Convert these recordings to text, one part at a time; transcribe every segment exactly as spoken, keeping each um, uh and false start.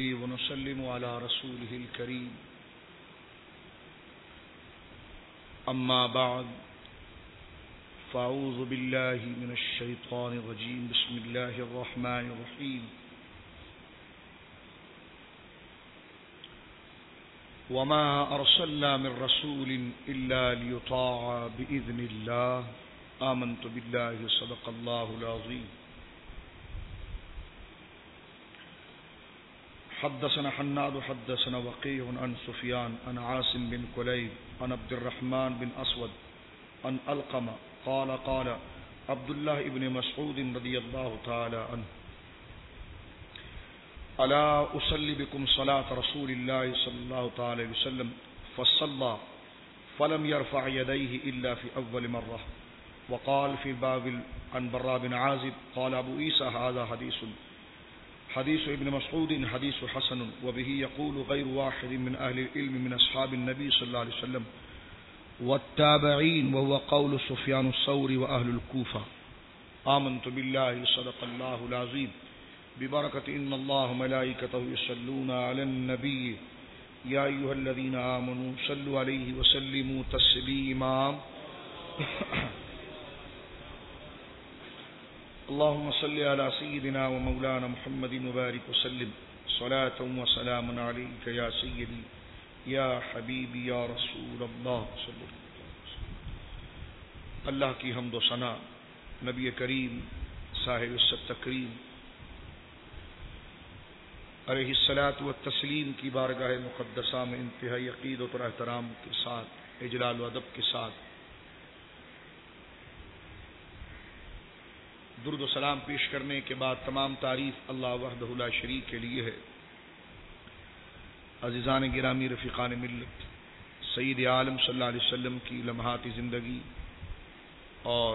ونصلي ونسلم على رسوله الكريم أما بعد فأعوذ بالله من الشيطان الرجيم بسم الله الرحمن الرحيم وما أرسلنا من رسول إلا ليطاع بإذن الله آمنت بالله صدق الله العظيم حدثنا حناد حدثنا وقيع عن سفيان عن عاصم بن كليب عن عبد الرحمن بن أسود عن القمة قال قال عبد الله بن مسعود رضي الله تعالى عنه ألا أصلي بكم صلاة رسول الله صلى الله تعالى وسلم فصلى فلم يرفع يديه إلا في أول مرة وقال في باب عن براء بن عازب قال أبو عيسى هذا حديث حديث ابن مسعود حديث حسن وبه يقول غير واحد من أهل العلم من أصحاب النبي صلى الله عليه وسلم والتابعين وهو قول سفيان الثوري وأهل الكوفة آمنت بالله صدق الله العظيم ببركة إن الله ملائكته يصلون على النبي يا أيها الذين آمنوا صلوا عليه وسلموا تسليما اللهم صل على سيدنا ومولانا محمد مبارك وسلم صلاة وسلام عليك يا سيدي یا حبیبی یا رسول اللہ صلی اللہ علیہ وسلم۔ اللہ کی حمد و ثنا نبی کریم صاحب الصدق تکریم علیہ الصلاۃ والتسلیم کی بارگاہ مقدسہ میں انتہائی عقیدت اور احترام کے ساتھ اجلال و ادب کے ساتھ درود و سلام پیش کرنے کے بعد تمام تعریف اللہ وحدہ لا شریک کے لیے ہے۔ عزیزان گرامی رفیقان ملت، سید عالم صلی اللہ علیہ وسلم کی لمحات زندگی اور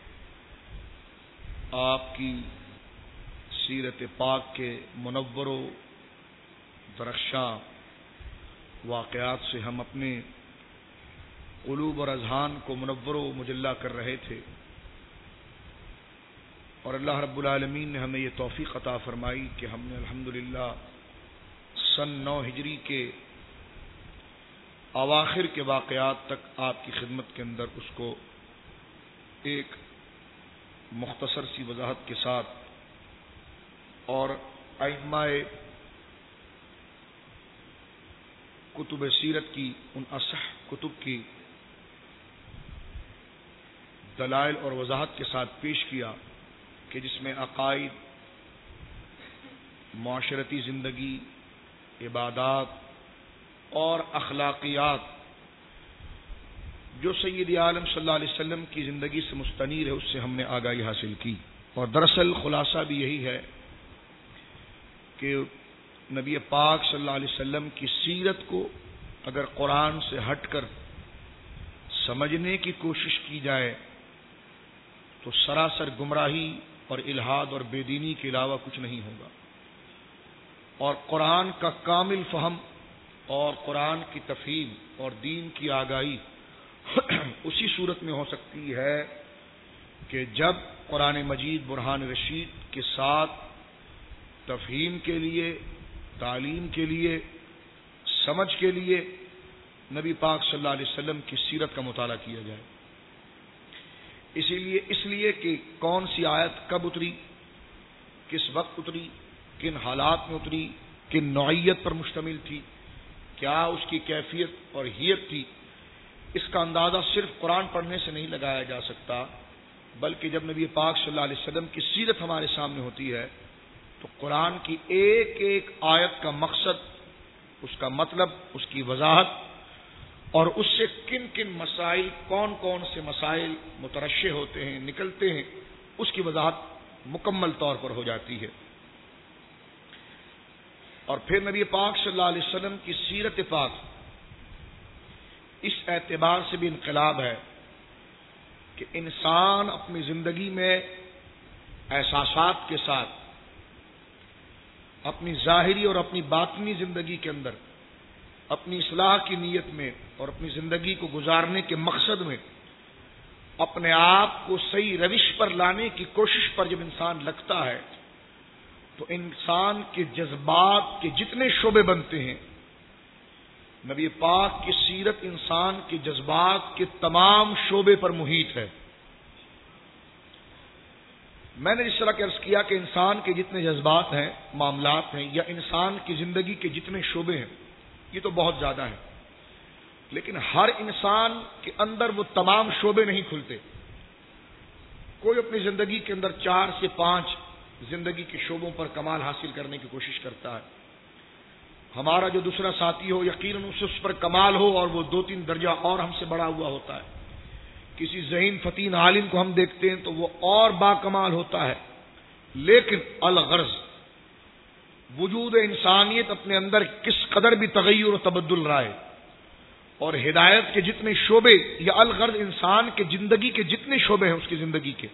آپ کی سیرت پاک کے منور و درخشاں واقعات سے ہم اپنے قلوب اور اذہان کو منور و مجلہ کر رہے تھے، اور اللہ رب العالمین نے ہمیں یہ توفیق عطا فرمائی کہ ہم نے الحمدللہ سن نو ہجری کے اواخر کے واقعات تک آپ کی خدمت کے اندر اس کو ایک مختصر سی وضاحت کے ساتھ اور ائمہ کتب سیرت کی ان اصح کتب کی دلائل اور وضاحت کے ساتھ پیش کیا کہ جس میں عقائد، معاشرتی زندگی، عبادات اور اخلاقیات جو سید عالم صلی اللہ علیہ وسلم کی زندگی سے مستنیر ہے اس سے ہم نے آگاہی حاصل کی۔ اور دراصل خلاصہ بھی یہی ہے کہ نبی پاک صلی اللہ علیہ وسلم کی سیرت کو اگر قرآن سے ہٹ کر سمجھنے کی کوشش کی جائے تو سراسر گمراہی اور الحاد اور بے دینی کے علاوہ کچھ نہیں ہوگا، اور قرآن کا کامل فہم اور قرآن کی تفہیم اور دین کی آگاہی اسی صورت میں ہو سکتی ہے کہ جب قرآن مجید برہان رشید کے ساتھ تفہیم کے لیے، تعلیم کے لیے، سمجھ کے لیے نبی پاک صلی اللہ علیہ وسلم کی سیرت کا مطالعہ کیا جائے۔ اسی لیے اس لیے کہ کون سی آیت کب اتری، کس وقت اتری، کن حالات میں اتری، کن نوعیت پر مشتمل تھی، کیا اس کی کیفیت اور حیت تھی، اس کا اندازہ صرف قرآن پڑھنے سے نہیں لگایا جا سکتا، بلکہ جب نبی پاک صلی اللہ علیہ وسلم کی سیرت ہمارے سامنے ہوتی ہے تو قرآن کی ایک ایک آیت کا مقصد، اس کا مطلب، اس کی وضاحت اور اس سے کن کن مسائل، کون کون سے مسائل مترشح ہوتے ہیں، نکلتے ہیں، اس کی وضاحت مکمل طور پر ہو جاتی ہے۔ اور پھر نبی پاک صلی اللہ علیہ وسلم کی سیرت پاک اس اعتبار سے بھی انقلاب ہے کہ انسان اپنی زندگی میں احساسات کے ساتھ اپنی ظاہری اور اپنی باطنی زندگی کے اندر اپنی اصلاح کی نیت میں اور اپنی زندگی کو گزارنے کے مقصد میں اپنے آپ کو صحیح روش پر لانے کی کوشش پر جب انسان لگتا ہے تو انسان کے جذبات کے جتنے شعبے بنتے ہیں، نبی پاک کی سیرت انسان کے جذبات کے تمام شعبے پر محیط ہے۔ میں نے اس طرح کہ عرض کیا کہ انسان کے جتنے جذبات ہیں، معاملات ہیں، یا انسان کی زندگی کے جتنے شعبے ہیں، یہ تو بہت زیادہ ہیں، لیکن ہر انسان کے اندر وہ تمام شعبے نہیں کھلتے۔ کوئی اپنی زندگی کے اندر چار سے پانچ زندگی کے شعبوں پر کمال حاصل کرنے کی کوشش کرتا ہے۔ ہمارا جو دوسرا ساتھی ہو، یقیناً اسے اس پر کمال ہو اور وہ دو تین درجہ اور ہم سے بڑا ہوا ہوتا ہے۔ کسی ذہین فتین عالم کو ہم دیکھتے ہیں تو وہ اور با کمال ہوتا ہے، لیکن الغرض وجود انسانیت اپنے اندر کس قدر بھی تغیر و تبدل رائے، اور ہدایت کے جتنے شعبے، یا الغرض انسان کے زندگی کے جتنے شعبے ہیں اس کی زندگی کے،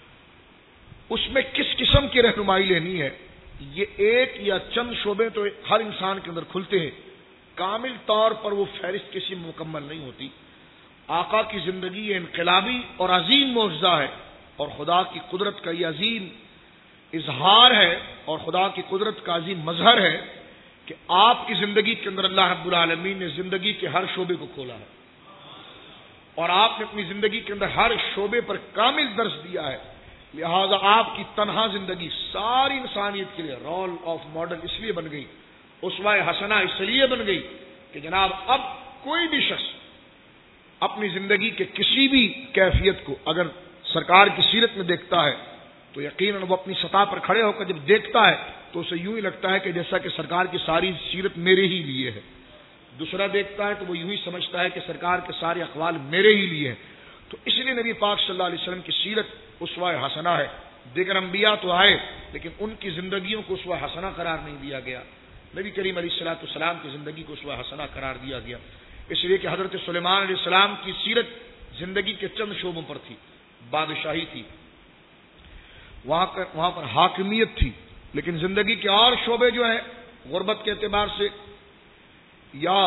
اس میں کس قسم کی رہنمائی لینی ہے، یہ ایک یا چند شعبے تو ہر انسان کے اندر کھلتے ہیں، کامل طور پر وہ فہرست کسی مکمل نہیں ہوتی۔ آقا کی زندگی انقلابی اور عظیم معجزہ ہے، اور خدا کی قدرت کا یہ عظیم اظہار ہے، اور خدا کی قدرت کا عظیم مظہر ہے کہ آپ کی زندگی کے اندر اللہ رب العالمین نے زندگی کے ہر شعبے کو کھولا ہے، اور آپ نے اپنی زندگی کے اندر ہر شعبے پر کامل درس دیا ہے۔ لہذا آپ کی تنہا زندگی ساری انسانیت کے لیے رول آف ماڈل اس لیے بن گئی، اسوہ حسنہ اس لیے بن گئی کہ جناب اب کوئی بھی شخص اپنی زندگی کے کسی بھی کیفیت کو اگر سرکار کی سیرت میں دیکھتا ہے تو یقیناً وہ اپنی سطح پر کھڑے ہو کر جب دیکھتا ہے تو اسے یوں ہی لگتا ہے کہ جیسا کہ سرکار کی ساری سیرت میرے ہی لیے ہے۔ دوسرا دیکھتا ہے تو وہ یوں ہی سمجھتا ہے کہ سرکار کے سارے اقوال میرے ہی لیے ہیں۔ تو اس لیے نبی پاک صلی اللہ علیہ وسلم کی سیرت اسوہ حسنہ ہے۔ دیگر انبیاء تو آئے لیکن ان کی زندگیوں کو اسوہ حسنہ قرار نہیں دیا گیا، نبی کریم علیہ الصلوۃ والسلام کی زندگی کو اسوہ حسنہ قرار دیا گیا، اس لیے کہ حضرت سلیمان علیہ السلام کی سیرت زندگی کے چند شعبوں پر تھی۔ بادشاہی تھی، وہاں پر وہاں پر حاکمیت تھی، لیکن زندگی کے اور شعبے جو ہیں غربت کے اعتبار سے یا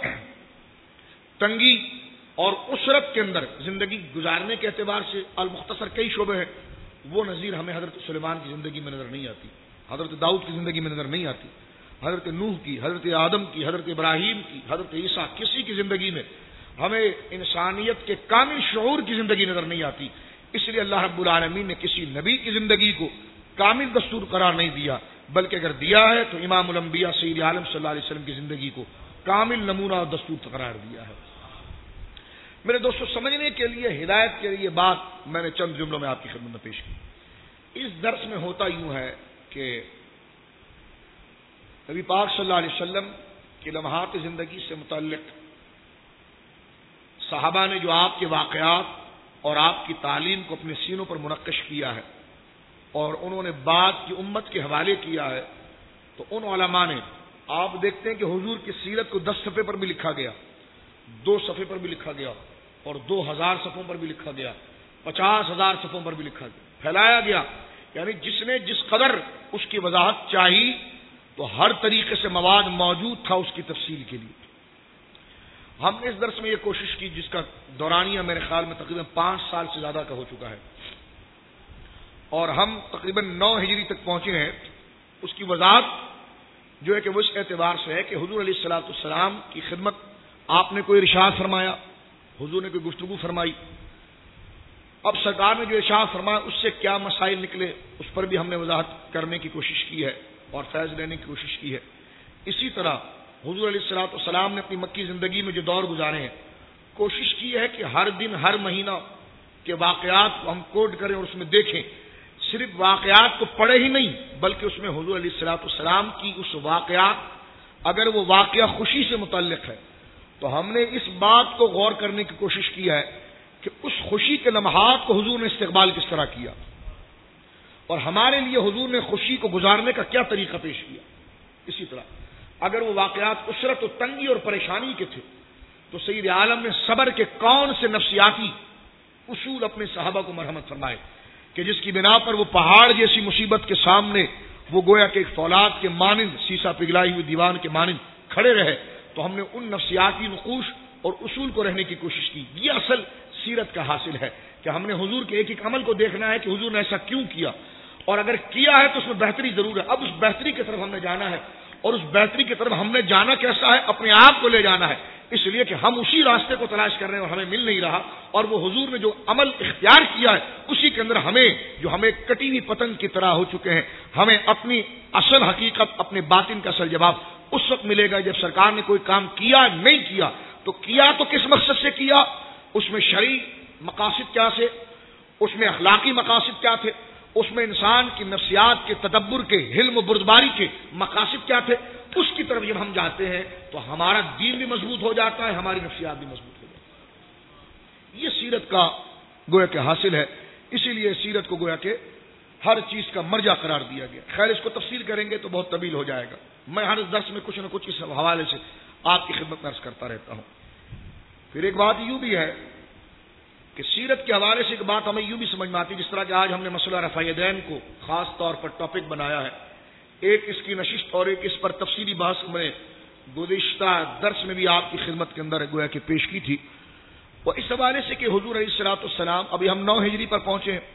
تنگی اور اسرت کے اندر زندگی گزارنے کے اعتبار سے المختصر کئی شعبے ہیں، وہ نظیر ہمیں حضرت سلیمان کی زندگی میں نظر نہیں آتی، حضرت داؤد کی زندگی میں نظر نہیں آتی، حضرت نوح کی، حضرت آدم کی، حضرت ابراہیم کی، حضرت عیسیٰ، کسی کی زندگی میں ہمیں انسانیت کے کامل شعور کی زندگی نظر نہیں آتی۔ اس لیے اللہ رب العالمین نے کسی نبی کی زندگی کو کامل دستور قرار نہیں دیا، بلکہ اگر دیا ہے تو امام الانبیاء سید عالم صلی اللہ علیہ وسلم کی زندگی کو کامل نمونہ اور دستور قرار دیا ہے۔ میرے دوستو، سمجھنے کے لیے، ہدایت کے لیے بات میں نے چند جملوں میں آپ کی خدمت میں پیش کی۔ اس درس میں ہوتا یوں ہے کہ نبی پاک صلی اللہ علیہ وسلم کے لمحات زندگی سے متعلق صحابہ نے جو آپ کے واقعات اور آپ کی تعلیم کو اپنے سینوں پر منقش کیا ہے اور انہوں نے بات کی امت کے حوالے کیا ہے، تو ان علماء نے، آپ دیکھتے ہیں کہ حضور کی سیرت کو دس صفحے پر بھی لکھا گیا، دو صفحے پر بھی لکھا گیا، اور دو ہزار صفحوں پر بھی لکھا گیا، پچاس ہزار صفحوں پر بھی لکھا گیا، پھیلایا گیا، یعنی جس نے جس قدر اس کی وضاحت چاہی تو ہر طریقے سے مواد موجود تھا اس کی تفصیل کے لیے۔ ہم نے اس درس میں یہ کوشش کی، جس کا دورانیہ میرے خیال میں تقریباً پانچ سال سے زیادہ کا ہو چکا ہے، اور ہم تقریباً نو ہجری تک پہنچے ہیں، اس کی وضاحت جو ہے کہ وہ اس اعتبار سے ہے کہ حضور علیہ الصلوۃ والسلام کی خدمت آپ نے کوئی ارشاد فرمایا، حضور نے کوئی گفتگو فرمائی، اب سرکار نے جو ارشاد فرمایا اس سے کیا مسائل نکلے اس پر بھی ہم نے وضاحت کرنے کی کوشش کی ہے اور فیض لینے کی کوشش کی ہے۔ اسی طرح حضور علیہ الصلوۃ والسلام نے اپنی مکی زندگی میں جو دور گزارے ہیں، کوشش کی ہے کہ ہر دن ہر مہینہ کے واقعات کو ہم کوڈ کریں اور اس میں دیکھیں، صرف واقعات کو پڑھے ہی نہیں بلکہ اس میں حضور علیہ الصلوۃ والسلام کی اس واقعات، اگر وہ واقعہ خوشی سے متعلق ہے تو ہم نے اس بات کو غور کرنے کی کوشش کی ہے کہ اس خوشی کے لمحات کو حضور نے استقبال کس طرح کیا، اور ہمارے لیے حضور نے خوشی کو گزارنے کا کیا طریقہ پیش کیا۔ اسی طرح اگر وہ واقعات اسرت و تنگی اور پریشانی کے تھے تو سید عالم نے صبر کے کون سے نفسیاتی اصول اپنے صحابہ کو مرحمت فرمائے کہ جس کی بنا پر وہ پہاڑ جیسی مصیبت کے سامنے وہ گویا کہ ایک فولاد کے مانند، سیسا پگھلائی ہوئی دیوان کے مانند کھڑے رہے۔ تو ہم نے ان نفسیاتی نقوش اور اصول کو رہنے کی کوشش کی۔ یہ اصل سیرت کا حاصل ہے کہ ہم نے حضور کے ایک ایک عمل کو دیکھنا ہے کہ حضور نے ایسا کیوں کیا، اور اگر کیا ہے تو اس میں بہتری ضرور ہے. اب اس بہتری کی طرف ہم نے جانا ہے, اور اس بہتری کی طرف ہم نے جانا کیسا ہے؟ اپنے آپ کو لے جانا ہے, اس لیے کہ ہم اسی راستے کو تلاش کر رہے ہیں اور ہمیں مل نہیں رہا, اور وہ حضور نے جو عمل اختیار کیا ہے اسی کے اندر ہمیں, جو ہمیں کٹی ہوئی پتنگ کی طرح ہو چکے ہیں, ہمیں اپنی اصل حقیقت, اپنے باطن کا اصل جواب اس وقت ملے گا جب سرکار نے کوئی کام کیا نہیں کیا. تو کیا تو کس مقصد سے کیا, اس میں شرعی مقاصد کیا تھے, اس میں اخلاقی مقاصد کیا تھے, اس میں انسان کی نفسیات کے تدبر کے, حلم و بردباری کے مقاصد کیا تھے, اس کی طرف جب ہم جاتے ہیں تو ہمارا دین بھی مضبوط ہو جاتا ہے, ہماری نفسیات بھی مضبوط ہو جاتی ہے. یہ سیرت کا گویا کہ حاصل ہے. اسی لیے سیرت کو گویا کہ ہر چیز کا مرجع قرار دیا گیا. خیر اس کو تفصیل کریں گے تو بہت طویل ہو جائے گا. میں ہر درس میں کچھ نہ کچھ اس حوالے سے آپ کی خدمت میں عرض کرتا رہتا ہوں. پھر ایک بات یوں بھی ہے کہ سیرت کے حوالے سے ایک بات ہمیں یوں بھی سمجھ میں آتی ہے, جس طرح کہ آج ہم نے مسئلہ رفع یدین کو خاص طور پر ٹاپک بنایا ہے, ایک اس کی نشست اور ایک اس پر تفصیلی بحث میں گزشتہ درس میں بھی آپ کی خدمت کے اندر گویا کہ پیش کی تھی. اور اس حوالے سے کہ حضور علیہ الصلوۃ والسلام, ابھی ہم نو ہجری پر پہنچے ہیں,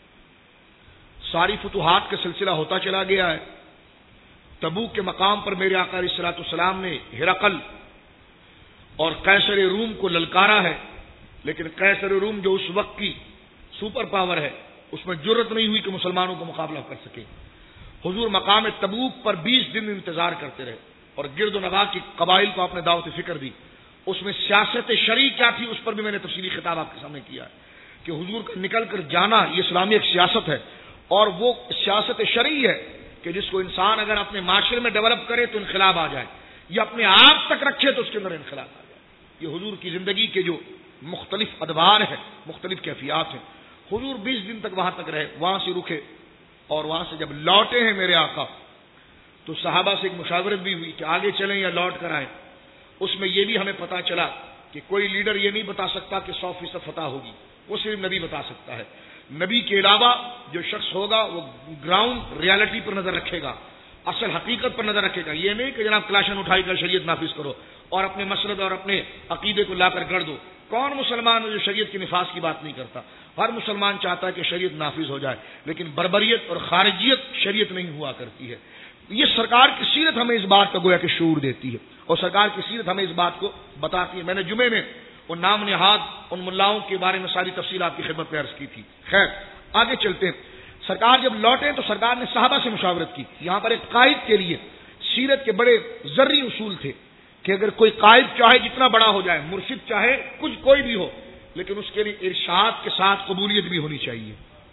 ساری فتوحات کا سلسلہ ہوتا چلا گیا ہے. تبوک کے مقام پر میرے آقا علیہ الصلوۃ والسلام نے ہرقل اور قیصر روم کو للکارا ہے, لیکن قیصر روم جو اس وقت کی سپر پاور ہے اس میں جرت نہیں ہوئی کہ مسلمانوں کو مقابلہ کر سکے. حضور مقام تبوک پر بیس دن انتظار کرتے رہے اور گرد و نواح کی قبائل کو آپ نے دعوت فکر دی. اس میں سیاست شرعی کیا تھی اس پر بھی میں نے تفصیلی خطاب آپ کے سامنے کیا ہے کہ حضور کا نکل کر جانا یہ اسلامی ایک سیاست ہے, اور وہ سیاست شرعی ہے کہ جس کو انسان اگر اپنے معاشرے میں ڈیولپ کرے تو انقلاب آ جائے, یا اپنے آپ تک رکھے تو اس کے اندر انقلاب آ جائے. یہ حضور کی زندگی کے جو مختلف ادوار ہیں, مختلف کیفیات ہیں. حضور بیس دن تک وہاں تک رہے, وہاں سے رکے, اور وہاں سے جب لوٹے ہیں میرے آقا تو صحابہ سے ایک مشاورت بھی ہوئی کہ آگے چلیں یا لوٹ کر آئیں. اس میں یہ بھی ہمیں پتا چلا کہ کوئی لیڈر یہ نہیں بتا سکتا کہ سو فیصد فتح ہوگی, وہ صرف نبی بتا سکتا ہے. نبی کے علاوہ جو شخص ہوگا وہ گراؤنڈ ریالٹی پر نظر رکھے گا, اصل حقیقت پر نظر رکھے گا. یہ نہیں کہ جناب کلاشن اٹھائی کر شریعت نافذ کرو اور اپنے مسلط اور اپنے عقیدے کو لا کر گڑ دو. کون مسلمان ہے جو شریعت کے نفاذ کی بات نہیں کرتا؟ ہر مسلمان چاہتا ہے کہ شریعت نافذ ہو جائے, لیکن بربریت اور خارجیت شریعت نہیں ہوا کرتی ہے. یہ سرکار کی سیرت ہمیں اس بات کا گویا کہ شعور دیتی ہے, اور سرکار کی سیرت ہمیں اس بات کو بتاتی ہے. میں نے جمعے میں ان نام نہاد ان ملاؤں کے بارے میں ساری تفصیل آپ کی خدمت میں عرض کی تھی. خیر آگے چلتے ہیں. سرکار جب لوٹے تو سرکار نے صحابہ سے مشاورت کی. یہاں پر ایک قائد کے لیے سیرت کے بڑے ذرعی اصول تھے کہ اگر کوئی قائد چاہے جتنا بڑا ہو جائے, مرشد چاہے کچھ کوئی بھی ہو, لیکن اس کے لیے ارشاد کے ساتھ قبولیت بھی ہونی چاہیے,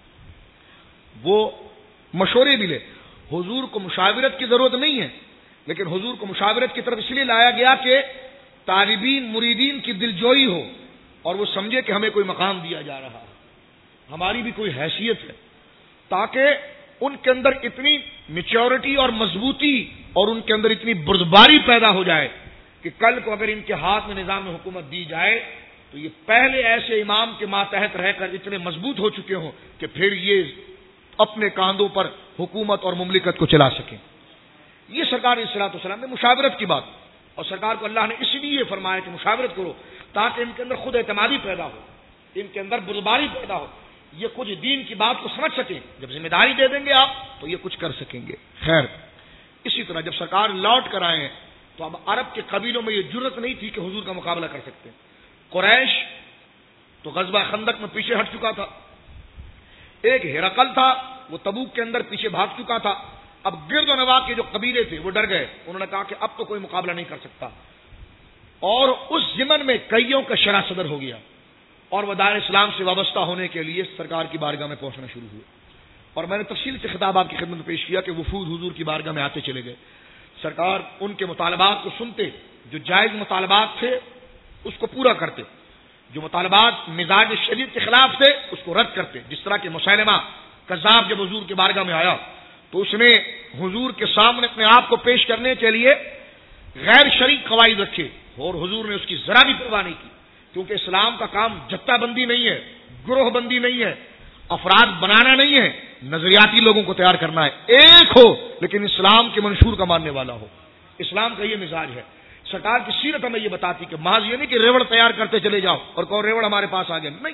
وہ مشورے بھی لے. حضور کو مشاورت کی ضرورت نہیں ہے, لیکن حضور کو مشاورت کی طرف اس لیے لایا گیا کہ طالبین مریدین کی دلجوئی ہو اور وہ سمجھے کہ ہمیں کوئی مقام دیا جا رہا ہے, ہماری بھی کوئی حیثیت ہے, تاکہ ان کے اندر اتنی میچورٹی اور مضبوطی اور ان کے اندر اتنی بردباری پیدا ہو جائے کہ کل کو اگر ان کے ہاتھ میں نظام حکومت دی جائے تو یہ پہلے ایسے امام کے ماتحت رہ کر اتنے مضبوط ہو چکے ہوں کہ پھر یہ اپنے کاندھوں پر حکومت اور مملکت کو چلا سکیں. یہ سرکار علیہ الصلوۃ والسلام نے مشاورت کی بات, اور سرکار کو اللہ نے اس لیے فرمایا کہ مشاورت کرو تاکہ ان کے اندر خود اعتمادی پیدا ہو, ان کے اندر بردباری پیدا ہو, یہ کچھ دین کی بات کو سمجھ سکیں. جب ذمہ داری دے دیں گے آپ تو یہ کچھ کر سکیں گے. خیر اسی طرح جب سرکار لوٹ کر آئے ہیں تو اب عرب کے قبیلوں میں یہ جرت نہیں تھی کہ حضور کا مقابلہ کر سکتے. قریش تو غزوہ خندق میں پیچھے ہٹ چکا تھا, ایک ہرقل تھا وہ تبوک کے اندر پیچھے بھاگ چکا تھا. اب گرد و نواح کے جو قبیلے تھے وہ ڈر گئے, انہوں نے کہا کہ اب تو کوئی مقابلہ نہیں کر سکتا, اور اس ضمن میں کئیوں کا شرح صدر ہو گیا اور وہ دار اسلام سے وابستہ ہونے کے لیے سرکار کی بارگاہ میں پہنچنا شروع ہوئے. اور میں نے تفصیل سے خطاب آپ کی خدمت میں پیش کیا کہ وفود حضور کی بارگاہ میں آتے چلے گئے. سرکار ان کے مطالبات کو سنتے, جو جائز مطالبات تھے اس کو پورا کرتے, جو مطالبات مزاج شریعت کے خلاف تھے اس کو رد کرتے. جس طرح کہ مسیلمہ کذاب جب حضور کی بارگاہ میں آیا تو اس نے حضور کے سامنے اپنے آپ کو پیش کرنے کے لیے غیر شرعی قواعد رکھے, اور حضور نے اس کی ذرا بھی پرواہ نہیں کی, کیونکہ اسلام کا کام جتہ بندی نہیں ہے, گروہ بندی نہیں ہے, افراد بنانا نہیں ہے, نظریاتی لوگوں کو تیار کرنا ہے. ایک ہو لیکن اسلام کے منشور کا ماننے والا ہو. اسلام کا یہ مزاج ہے. سرکار کی سیرت ہمیں یہ بتاتی کہ محض یہ نہیں کہ ریوڑ تیار کرتے چلے جاؤ اور کہو ریوڑ ہمارے پاس آ گئے, نہیں,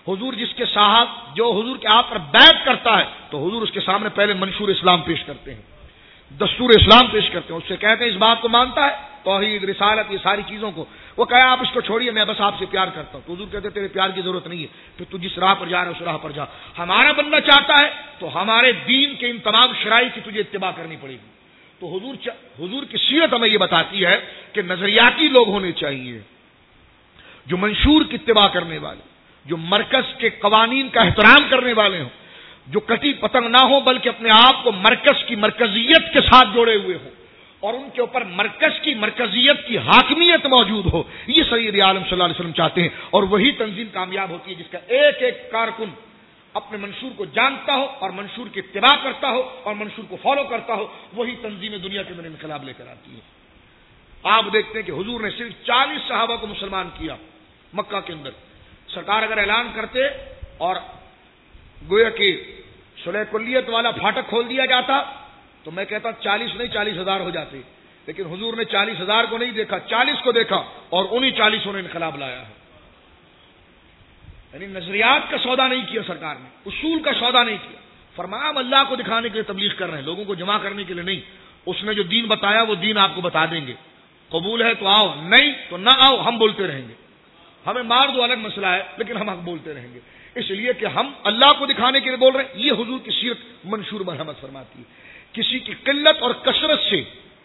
حضور جس کے صاحب جو حضور کے آپ پر بیعت کرتا ہے تو حضور اس کے سامنے پہلے منشور اسلام پیش کرتے ہیں، دستور اسلام پیش کرتے ہیں، اس سے کہتے ہیں اس بات کو مانتا ہے، توحید، رسالت، یہ ساری چیزوں کو. وہ کہے آپ اس کو چھوڑیے، میں بس آپ سے پیار کرتا ہوں. تو حضور کہتے ہیں تیرے پیار کی ضرورت نہیں ہے، پھر تو جس راہ پر جا رہا ہے اس راہ پر جا. ہمارا بندہ چاہتا ہے تو ہمارے دین کے ان تمام شرائع کی تجھے اتباع کرنی پڑے گی. تو حضور چ... حضور کی سیرت ہمیں یہ بتاتی ہے کہ نظریاتی لوگ ہونے چاہیے، جو منشور کی اتباع کرنے والے، جو مرکز کے قوانین کا احترام کرنے والے ہوں، جو کٹی پتنگ نہ ہو بلکہ اپنے آپ کو مرکز کی مرکزیت کے ساتھ جوڑے ہوئے ہوں اور ان کے اوپر مرکز کی مرکزیت کی حاکمیت موجود ہو. یہ سید عالم صلی اللہ علیہ وسلم چاہتے ہیں، اور وہی تنظیم کامیاب ہوتی ہے جس کا ایک ایک کارکن اپنے منشور کو جانتا ہو اور منشور کی اتباع کرتا ہو اور منشور کو فالو کرتا ہو. وہی تنظیم دنیا کے اندر انقلاب لے کر آتی ہے. آپ دیکھتے ہیں کہ حضور نے صرف چالیس صحابہ کو مسلمان کیا مکہ کے اندر. سرکار اگر اعلان کرتے اور گویا کہ صلح کلیت والا پھاٹک کھول دیا جاتا تو میں کہتا چالیس نہیں چالیس ہزار ہو جاتے، لیکن حضور نے چالیس ہزار کو نہیں دیکھا، چالیس کو دیکھا اور انہی چالیسوں نے انقلاب لایا ہے. یعنی نظریات کا سودا نہیں کیا سرکار نے، اصول کا سودا نہیں کیا. فرمایا ہم اللہ کو دکھانے کے لیے تبلیغ کر رہے ہیں، لوگوں کو جمع کرنے کے لیے نہیں. اس نے جو دین بتایا وہ دین آپ کو بتا دیں گے، قبول ہے تو آؤ، نہیں تو نہ آؤ، ہم بولتے رہیں گے. ہمیں مار دو الگ مسئلہ ہے، لیکن ہم حق بولتے رہیں گے، اس لیے کہ ہم اللہ کو دکھانے کے لیے بول رہے ہیں. یہ حضور کی سیرت منشور مرحمت فرماتی ہے. کسی کی قلت اور کثرت سے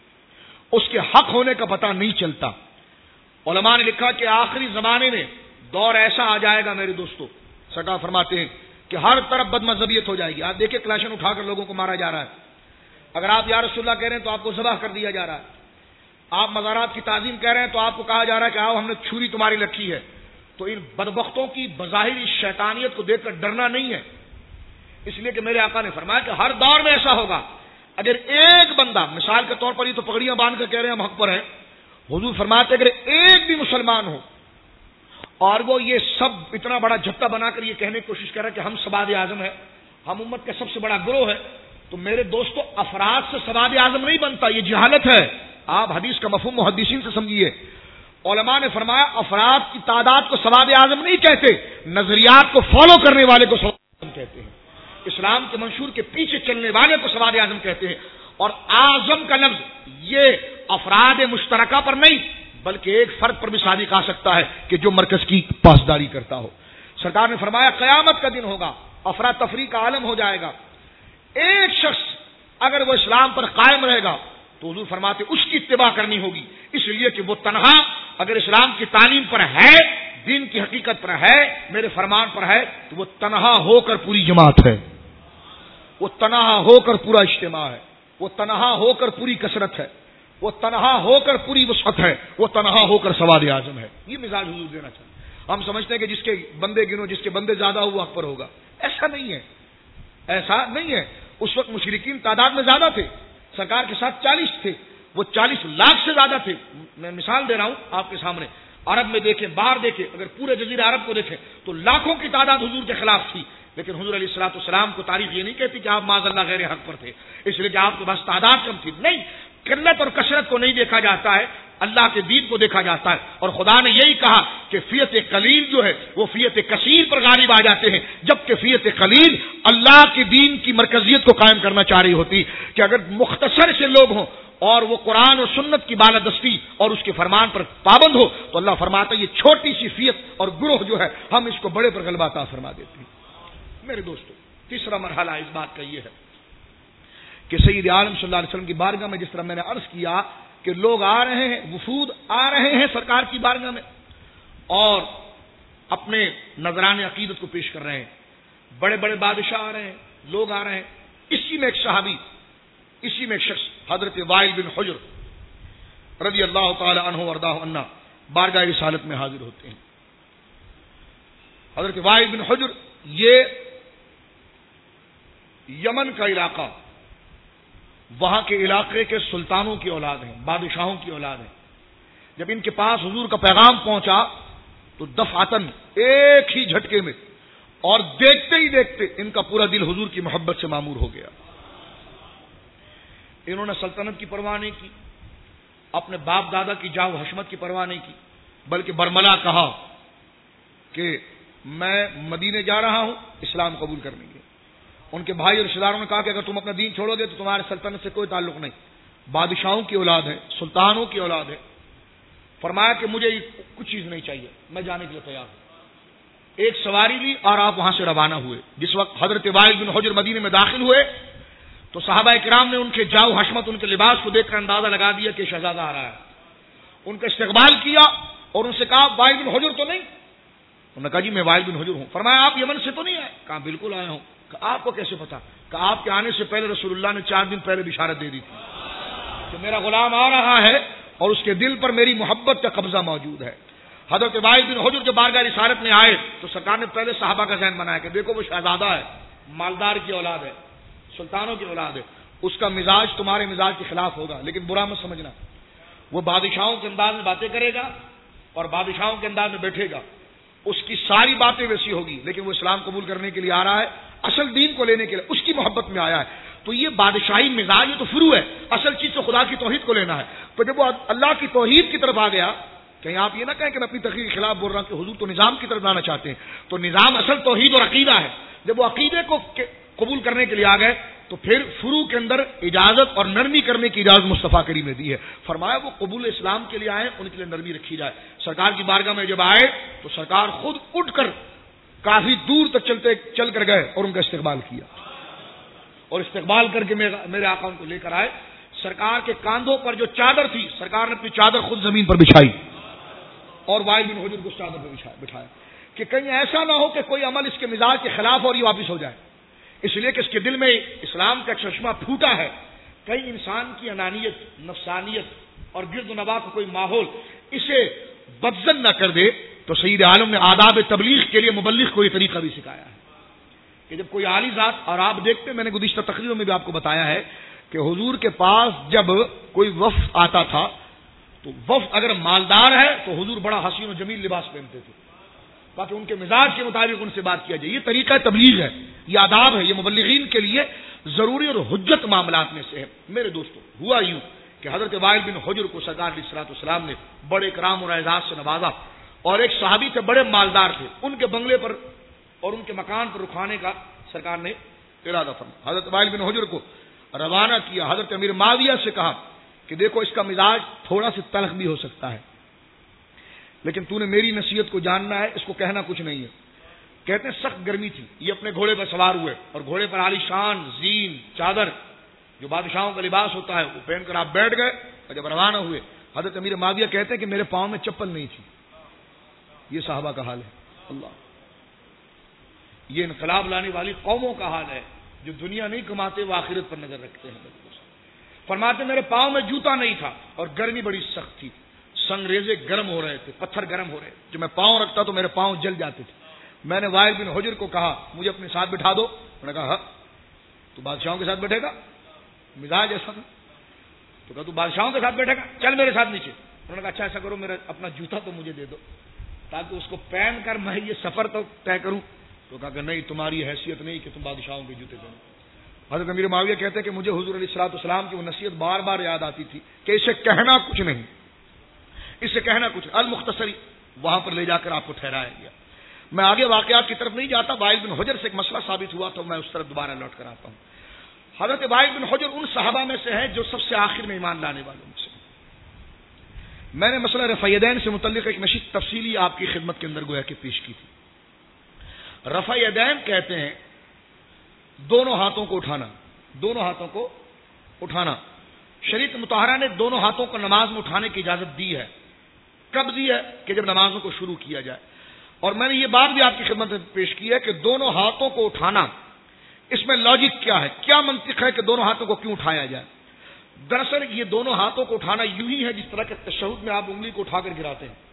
اس کے حق ہونے کا پتہ نہیں چلتا. علماء نے لکھا کہ آخری زمانے میں دور ایسا آ جائے گا میرے دوستو، سرکار فرماتے ہیں کہ ہر طرف بد مذہبیت ہو جائے گی. آپ دیکھیں کلاشن اٹھا کر لوگوں کو مارا جا رہا ہے. اگر آپ یا رسول اللہ کہہ رہے ہیں تو آپ کو ذبح کر دیا جا رہا ہے. آپ مزارات کی تعظیم کہہ رہے ہیں تو آپ کو کہا جا رہا ہے کہ آؤ ہم نے چھری تمہاری رکھی ہے. تو ان بدبختوں کی بظاہری شیطانیت کو دیکھ کر ڈرنا نہیں ہے، اس لیے کہ میرے آقا نے فرمایا کہ ہر دور میں ایسا ہوگا. اگر ایک بندہ، مثال کے طور پر یہ تو پگڑیاں باندھ کر کہہ رہے ہیں ہم حق پر ہیں، حضور فرماتے اگر ایک بھی مسلمان ہو اور وہ یہ سب اتنا بڑا جھٹا بنا کر یہ کہنے کی کوشش کر رہا ہے کہ ہم سواد اعظم ہے، ہم امت کا سب سے بڑا گروہ ہے، تو میرے دوستو افراد سے سواد اعظم نہیں بنتا، یہ جہالت ہے. آپ حدیث کا مفہوم محدثین سے سمجھیے. علماء نے فرمایا افراد کی تعداد کو سواد اعظم نہیں کہتے، نظریات کو فالو کرنے والے کو سواد اعظم کہتے ہیں، اسلام کے منشور کے پیچھے چلنے والے کو سواد اعظم کہتے ہیں. اور اعظم کا لفظ یہ افراد مشترکہ پر نہیں بلکہ ایک فرد پر بھی صادق آ سکتا ہے کہ جو مرکز کی پاسداری کرتا ہو. سرکار نے فرمایا قیامت کا دن ہوگا، افراتفری کا عالم ہو جائے گا. ایک شخص اگر وہ اسلام پر قائم رہے گا تو حضور فرماتے اس کی اتباع کرنی ہوگی، اس لیے کہ وہ تنہا اگر اسلام کی تعلیم پر ہے، دین کی حقیقت پر ہے، میرے فرمان پر ہے، تو وہ تنہا ہو کر پوری جماعت ہے، وہ تنہا ہو کر پورا اجتماع ہے، وہ تنہا ہو کر پوری کثرت ہے، وہ تنہا ہو کر پوری وسعت ہے، وہ تنہا ہو کر سواد اعظم ہے. یہ مزاج حضور دینا چاہتے. ہم سمجھتے ہیں کہ جس کے بندے گنو، جس کے بندے زیادہ ہو وہ حق پر ہوگا. ایسا نہیں ہے، ایسا نہیں ہے. اس وقت مشرکین تعداد میں زیادہ تھے، سرکار کے ساتھ چالیس تھے، وہ چالیس لاکھ سے زیادہ تھے. میں مثال دے رہا ہوں آپ کے سامنے. عرب میں دیکھیں، باہر دیکھیں، اگر پورے جزیرہ عرب کو دیکھیں تو لاکھوں کی تعداد حضور کے خلاف تھی، لیکن حضور علیہ الصلوۃ والسلام کو تاریخ یہ نہیں کہتی کہ آپ معاذ اللہ غیر حق پر تھے، اس لیے کہ آپ کے پاس تعداد کم تھی. نہیں، قلت اور کثرت کو نہیں دیکھا جاتا ہے، اللہ کے دین کو دیکھا جاتا ہے. اور خدا نے یہی کہا کہ فیت قلیل جو ہے وہ فیت کثیر پر غالب آ جاتے ہیں، جبکہ فیت قلیل اللہ کے دین کی مرکزیت کو قائم کرنا چاہ رہی ہوتی کہ اگر مختصر سے لوگ ہوں اور وہ قرآن اور سنت کی بالادستی اور اس کے فرمان پر پابند ہو تو اللہ فرماتا ہے یہ چھوٹی سی فیت اور گروہ جو ہے ہم اس کو بڑے پر غلبہ عطا فرما دیتے ہیں. میرے دوستو، تیسرا مرحلہ اس بات کا یہ ہے کہ سید عالم صلی اللہ علیہ وسلم کی بارگاہ میں، جس طرح میں نے عرض کیا کہ لوگ آ رہے ہیں، وفود آ رہے ہیں سرکار کی بارگاہ میں اور اپنے نذران عقیدت کو پیش کر رہے ہیں. بڑے بڑے بادشاہ آ رہے ہیں، لوگ آ رہے ہیں. اسی میں ایک صحابی، اسی میں ایک شخص حضرت وائل بن حجر رضی اللہ تعالی عنہ ورداہ عنہ بارگاہ رسالت میں حاضر ہوتے ہیں. حضرت وائل بن حجر یہ یمن کا علاقہ، وہاں کے علاقے کے سلطانوں کی اولاد ہیں، بادشاہوں کی اولاد ہیں. جب ان کے پاس حضور کا پیغام پہنچا تو دفعتاً ایک ہی جھٹکے میں اور دیکھتے ہی دیکھتے ان کا پورا دل حضور کی محبت سے معمور ہو گیا. انہوں نے سلطنت کی پرواہ نہیں کی، اپنے باپ دادا کی جاؤ حشمت کی پرواہ نہیں کی، بلکہ برملا کہا کہ میں مدینے جا رہا ہوں اسلام قبول کرنے کے. ان کے بھائی اور رشتے داروں نے کہا کہ اگر تم اپنا دین چھوڑو گے تو تمہارے سلطنت سے کوئی تعلق نہیں. بادشاہوں کی اولاد ہے, سلطانوں کی اولاد ہے. فرمایا کہ مجھے کچھ چیز نہیں چاہیے, میں جانے کے لیے تیار ہوں. ایک سواری لی اور آپ وہاں سے روانہ ہوئے. جس وقت حضرت وائل بن حجر مدینے میں داخل ہوئے تو صحابہ کرام نے ان کے جاؤ حشمت, ان کے لباس کو دیکھ کر اندازہ لگا دیا کہ شہزادہ آ رہا ہے. ان کا استقبال کیا اور ان سے کہا وائل بن حجر تو نہیں؟ انہوں نے کہا جی میں وائل بن حجر ہوں. فرمایا آپ یمن سے تو نہیں آئے؟ کہا بالکل آیا ہوں. کہا آپ کو کیسے پتا؟ کہا آپ کے آنے سے پہلے رسول اللہ نے چار دن پہلے بشارت دے دی تھی کہ میرا غلام آ رہا ہے اور اس کے دل پر میری محبت کا قبضہ موجود ہے. حضرت وائل بن حجر جب بارگاہ رسالت میں آئے تو سرکار نے پہلے صحابہ کا ذہن بنایا کہ دیکھو وہ شہزادہ ہے, مالدار کی اولاد ہے, سلطانوں کی اولاد ہے, اس کا مزاج تمہارے مزاج کے خلاف ہوگا, لیکن برا مت سمجھنا. وہ بادشاہوں کے انداز میں باتیں کرے گا اور بادشاہوں کے انداز میں بیٹھے گا, اس کی ساری باتیں ویسی ہوگی, لیکن وہ اسلام قبول کرنے کے لیے آ رہا ہے, اصل دین کو لینے کے لیے, اس کی محبت میں آیا ہے. تو یہ بادشاہی مزاج یہ تو فروع ہے, اصل چیز تو خدا کی توحید کو لینا ہے. تو جب وہ اللہ کی توحید کی طرف آ گیا, کہیں آپ یہ نہ کہیں کہ میں اپنی تقریر کے خلاف بول رہا ہوں کہ حضور تو نظام کی طرف جانا چاہتے ہیں, تو نظام اصل توحید اور عقیدہ ہے. جب وہ عقیدے کو قبول کرنے کے لیے آ گئے تو پھر فروع کے اندر اجازت اور نرمی کرنے کی اجازت مصطفیٰ کریم نے دی ہے. فرمایا وہ قبول اسلام کے لیے آئے, ان کے لیے نرمی رکھی جائے. سرکار کی بارگاہ میں جب آئے تو سرکار خود اٹھ کر کافی دور تک چلتے چل کر گئے اور ان کا استقبال کیا, اور استقبال کر کے میرے آقا ان کو لے کر آئے. سرکار کے کاندھوں پر جو چادر تھی, سرکار نے اپنی چادر خود زمین پر بچھائی اور وائل بن حجر کو اس چادر پر بٹھایا کہ کہیں ایسا نہ ہو کہ کوئی عمل اس کے مزاج کے خلاف اور یہ واپس ہو جائے. اس لیے کہ اس کے دل میں اسلام کا چشمہ پھوٹا ہے. کئی انسان کی انانیت, نفسانیت اور گرد و نواح کا کوئی ماحول اسے بدزن نہ کر دے. تو سید عالم نے آداب تبلیغ کے لیے مبلغ کو یہ طریقہ بھی سکھایا ہے کہ جب کوئی عالی ذات, اور آپ دیکھتے, میں نے گزشتہ تقریروں میں بھی آپ کو بتایا ہے کہ حضور کے پاس جب کوئی وفد آتا تھا تو وفد اگر مالدار ہے تو حضور بڑا حسین و جمیل لباس پہنتے تھے تاکہ ان کے مزاج کے مطابق ان سے بات کیا جائے. یہ طریقہ تبلیغ ہے, یہ آداب ہے, یہ مبلغین کے لیے ضروری اور حجت معاملات میں سے ہے. میرے دوستو, ہوا یوں کہ حضرت وائل بن حجر کو سرکار علیہ الصلوۃ والسلام نے بڑے کرام اور اعزاز سے نوازا, اور ایک صحابی تھے بڑے مالدار تھے, ان کے بنگلے پر اور ان کے مکان پر رکھوانے کا سرکار نے ارادہ فرمایا. حضرت وائل بن حجر کو روانہ کیا. حضرت امیر معاویہ سے کہا کہ دیکھو اس کا مزاج تھوڑا سا تلخ بھی ہو سکتا ہے, لیکن تو نے میری نصیحت کو جاننا ہے, اس کو کہنا کچھ نہیں ہے. کہتے ہیں سخت گرمی تھی, یہ اپنے گھوڑے پر سوار ہوئے اور گھوڑے پر عالی شان زین چادر جو بادشاہوں کا لباس ہوتا ہے وہ پہن کر آپ بیٹھ گئے, اور جب روانہ ہوئے حضرت امیر معاویہ کہتے ہیں کہ میرے پاؤں میں چپل نہیں تھی. یہ صحابہ کا حال ہے. اللہ, یہ انقلاب لانے والی قوموں کا حال ہے جو دنیا نہیں کماتے, وہ آخرت پر نظر رکھتے ہیں. فرماتے میرے پاؤں میں جوتا نہیں تھا اور گرمی بڑی سخت تھی, سنگریزے گرم ہو رہے تھے, پتھر گرم ہو رہے تھے, جو میں پاؤں رکھتا تو میرے پاؤں جل جاتے تھے. میں نے وائل بن حجر کو کہا مجھے اپنے ساتھ بٹھا دو. انہوں نے کہا ہاں تو بادشاہوں کے ساتھ بیٹھے گا, مزاج ایسا تھا. تو کہا تو بادشاہوں کے ساتھ بیٹھے گا, چل میرے ساتھ نیچے. انہوں نے کہا اچھا ایسا کرو میرا اپنا جوتا تو مجھے دے دو تاکہ اس کو پہن کر میں یہ سفر تو طے کروں. تو کہا کہ نہیں, تمہاری حیثیت نہیں کہ تم بادشاہوں کے جوتے پہنو. حضرت امیر معاویہ کہتے ہیں کہ مجھے حضور علیہ الصلوۃ والسلام کی وہ نصیحت بار بار یاد آتی تھی کہ اسے کہنا کچھ نہیں, اسے کہنا کچھ. المختصری وہاں پر لے جا کر آپ کو ٹھہرایا گیا. میں آگے واقعات کی طرف نہیں جاتا, وائل بن حجر سے ایک مسئلہ ثابت ہوا تو میں اس طرف دوبارہ لوٹ کر آتا ہوں. حضرت وائل بن حجر ان صحابہ میں سے ہیں جو سب سے آخر میں ایمان لانے والوں میں سے. میں نے مسئلہ رفع یدین سے متعلق ایک نشست تفصیلی آپ کی خدمت کے اندر گویا کہ پیش کی تھی. رفع یدین کہتے ہیں دونوں ہاتھوں کو اٹھانا, دونوں ہاتھوں کو اٹھانا. شریعت مطہرہ نے دونوں ہاتھوں کو نماز میں اٹھانے کی اجازت دی ہے. کب دی ہے؟ کہ جب نمازوں کو شروع کیا جائے. اور میں نے یہ بات بھی آپ کی خدمت میں پیش کی ہے کہ دونوں ہاتھوں کو اٹھانا, اس میں لاجک کیا ہے, کیا منطق ہے کہ دونوں ہاتھوں کو کیوں اٹھایا جائے. دراصل یہ دونوں ہاتھوں کو اٹھانا یوں ہی ہے جس طرح کے تشہد میں آپ انگلی کو اٹھا کر گراتے ہیں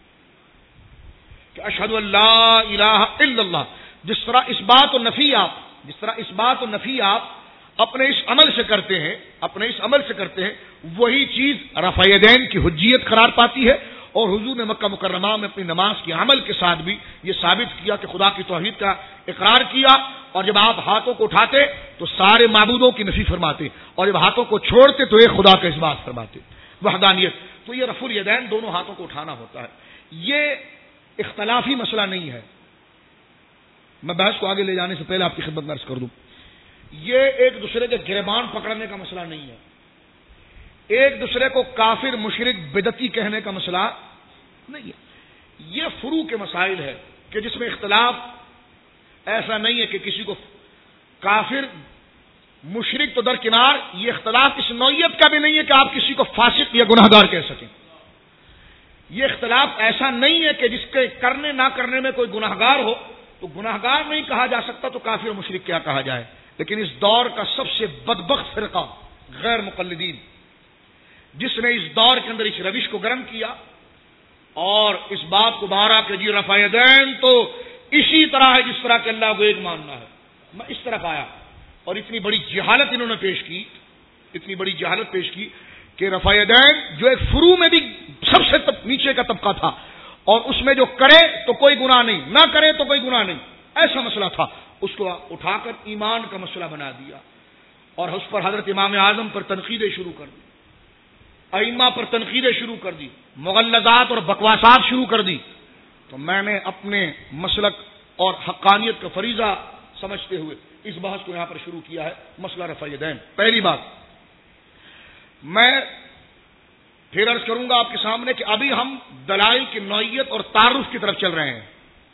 کہ اشہد ان لا الہ الا اللہ. جس طرح اس بات و نفی آپ جس طرح اس بات و نفی آپ اپنے اس عمل سے کرتے ہیں اپنے اس عمل سے کرتے ہیں وہی چیز رفع یدین کی حجیت قرار پاتی ہے. اور حضور نے مکہ مکرمہ میں اپنی نماز کے عمل کے ساتھ بھی یہ ثابت کیا کہ خدا کی توحید کا اقرار کیا, اور جب آپ ہاتھوں کو اٹھاتے تو سارے معبودوں کی نفی فرماتے, اور جب ہاتھوں کو چھوڑتے تو ایک خدا کا اس بات فرماتے, وحدانیت. تو یہ رفع الیدین دونوں ہاتھوں کو اٹھانا ہوتا ہے. یہ اختلافی مسئلہ نہیں ہے, میں بحث کو آگے لے جانے سے پہلے آپ کی خدمت میں عرض کر دوں، یہ ایک دوسرے کے گریبان پکڑنے کا مسئلہ نہیں ہے، ایک دوسرے کو کافر مشرک بدعتی کہنے کا مسئلہ نہیں ہے، یہ فروع کے مسائل ہے کہ جس میں اختلاف ایسا نہیں ہے کہ کسی کو کافر مشرک تو درکنار، یہ اختلاف اس نوعیت کا بھی نہیں ہے کہ آپ کسی کو فاسق یا گناہگار کہہ سکیں، یہ اختلاف ایسا نہیں ہے کہ جس کے کرنے نہ کرنے میں کوئی گناہگار ہو تو گناہگار نہیں کہا جا سکتا تو کافر مشرک کیا کہا جائے، لیکن اس دور کا سب سے بدبخت فرقہ غیر مقلدین، جس نے اس دور کے اندر اس روش کو گرم کیا اور اس بات کو بارا کہ جی رفع یدین تو اسی طرح ہے جس طرح کہ اللہ کو ایک ماننا ہے، میں اس طرف آیا اور اتنی بڑی جہالت انہوں نے پیش کی، اتنی بڑی جہالت پیش کی کہ رفع یدین جو ایک فروع میں بھی سب سے نیچے کا طبقہ تھا اور اس میں جو کرے تو کوئی گناہ نہیں، نہ کرے تو کوئی گناہ نہیں، ایسا مسئلہ تھا، اس کو اٹھا کر ایمان کا مسئلہ بنا دیا اور اس پر حضرت امام اعظم پر تنقیدیں شروع کر دی، ائمہ پر تنقیدیں شروع کر دی، مغلظات اور بکواسات شروع کر دی۔ تو میں نے اپنے مسلک اور حقانیت کا فریضہ سمجھتے ہوئے اس بحث کو یہاں پر شروع کیا ہے، مسئلہ رفع یدین۔ پہلی بات میں پھر عرض کروں گا آپ کے سامنے کہ ابھی ہم دلائل کی نوعیت اور تعارف کی طرف چل رہے ہیں،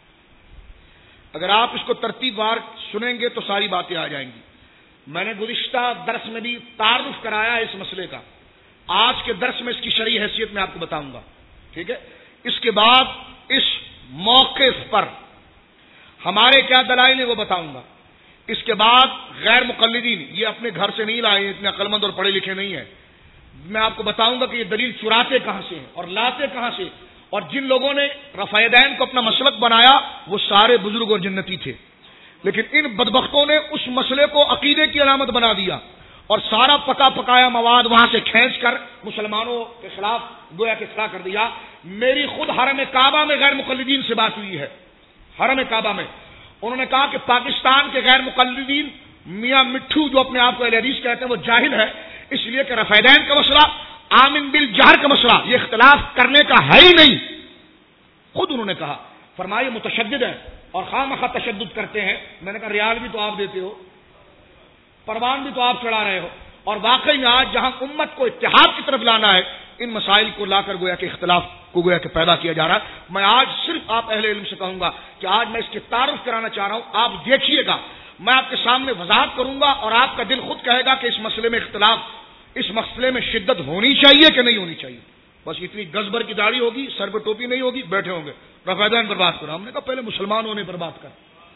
اگر آپ اس کو ترتیب وار سنیں گے تو ساری باتیں آ جائیں گی۔ میں نے گزشتہ درس میں بھی تعارف کرایا اس مسئلے کا، آج کے درس میں اس کی شرعی حیثیت میں آپ کو بتاؤں گا، ٹھیک ہے؟ اس کے بعد اس موقف پر ہمارے کیا دلائل ہیں وہ بتاؤں گا، اس کے بعد غیر مقلدین یہ اپنے گھر سے نہیں لائے، اتنے عقل مند اور پڑھے لکھے نہیں ہیں، میں آپ کو بتاؤں گا کہ یہ دلیل چراتے کہاں سے ہیں اور لاتے کہاں سے، اور جن لوگوں نے رفع یدین کو اپنا مسلک بنایا وہ سارے بزرگ اور جنتی تھے، لیکن ان بدبختوں نے اس مسئلے کو عقیدے کی علامت بنا دیا اور سارا پکا پکایا مواد وہاں سے کھینچ کر مسلمانوں کے خلاف گویا کہ کھڑا کر دیا۔ میری خود حرم کعبہ میں غیر مقلدین سے بات ہوئی ہے، حرم کعبہ میں انہوں نے کہا کہ پاکستان کے غیر مقلدین میاں مٹھو جو اپنے آپ کو اہل حدیث کہتے ہیں وہ جاہل ہے، اس لیے کہ رفع یدین کا مسئلہ آمن بالجہر کا مسئلہ یہ اختلاف کرنے کا ہے ہی نہیں، خود انہوں نے کہا، فرمایا متشدد ہے اور خواہ مخواہ تشدد کرتے ہیں۔ میں نے کہا ریال بھی تو آپ دیتے ہو، پروان بھی تو آپ چڑھا رہے ہو، اور واقعی آج جہاں امت کو اتحاد کی طرف لانا ہے ان مسائل کو لا کر گویا کہ اختلاف کو گویا کہ پیدا کیا جا رہا ہے۔ میں آج صرف آپ اہل علم سے کہوں گا کہ آج میں اس کے تعارف کرانا چاہ رہا ہوں، آپ دیکھیے گا، میں آپ کے سامنے وضاحت کروں گا اور آپ کا دل خود کہے گا کہ اس مسئلے میں اختلاف، اس مسئلے میں شدت ہونی چاہیے کہ نہیں ہونی چاہیے۔ بس اتنی گز بھر کی داڑھی ہوگی، سر پہ ٹوپی نہیں ہوگی، بیٹھے ہوں گے رفع یدین پر بات کرو۔ ہم نے کہا پہلے مسلمان ہونے پر بات کر،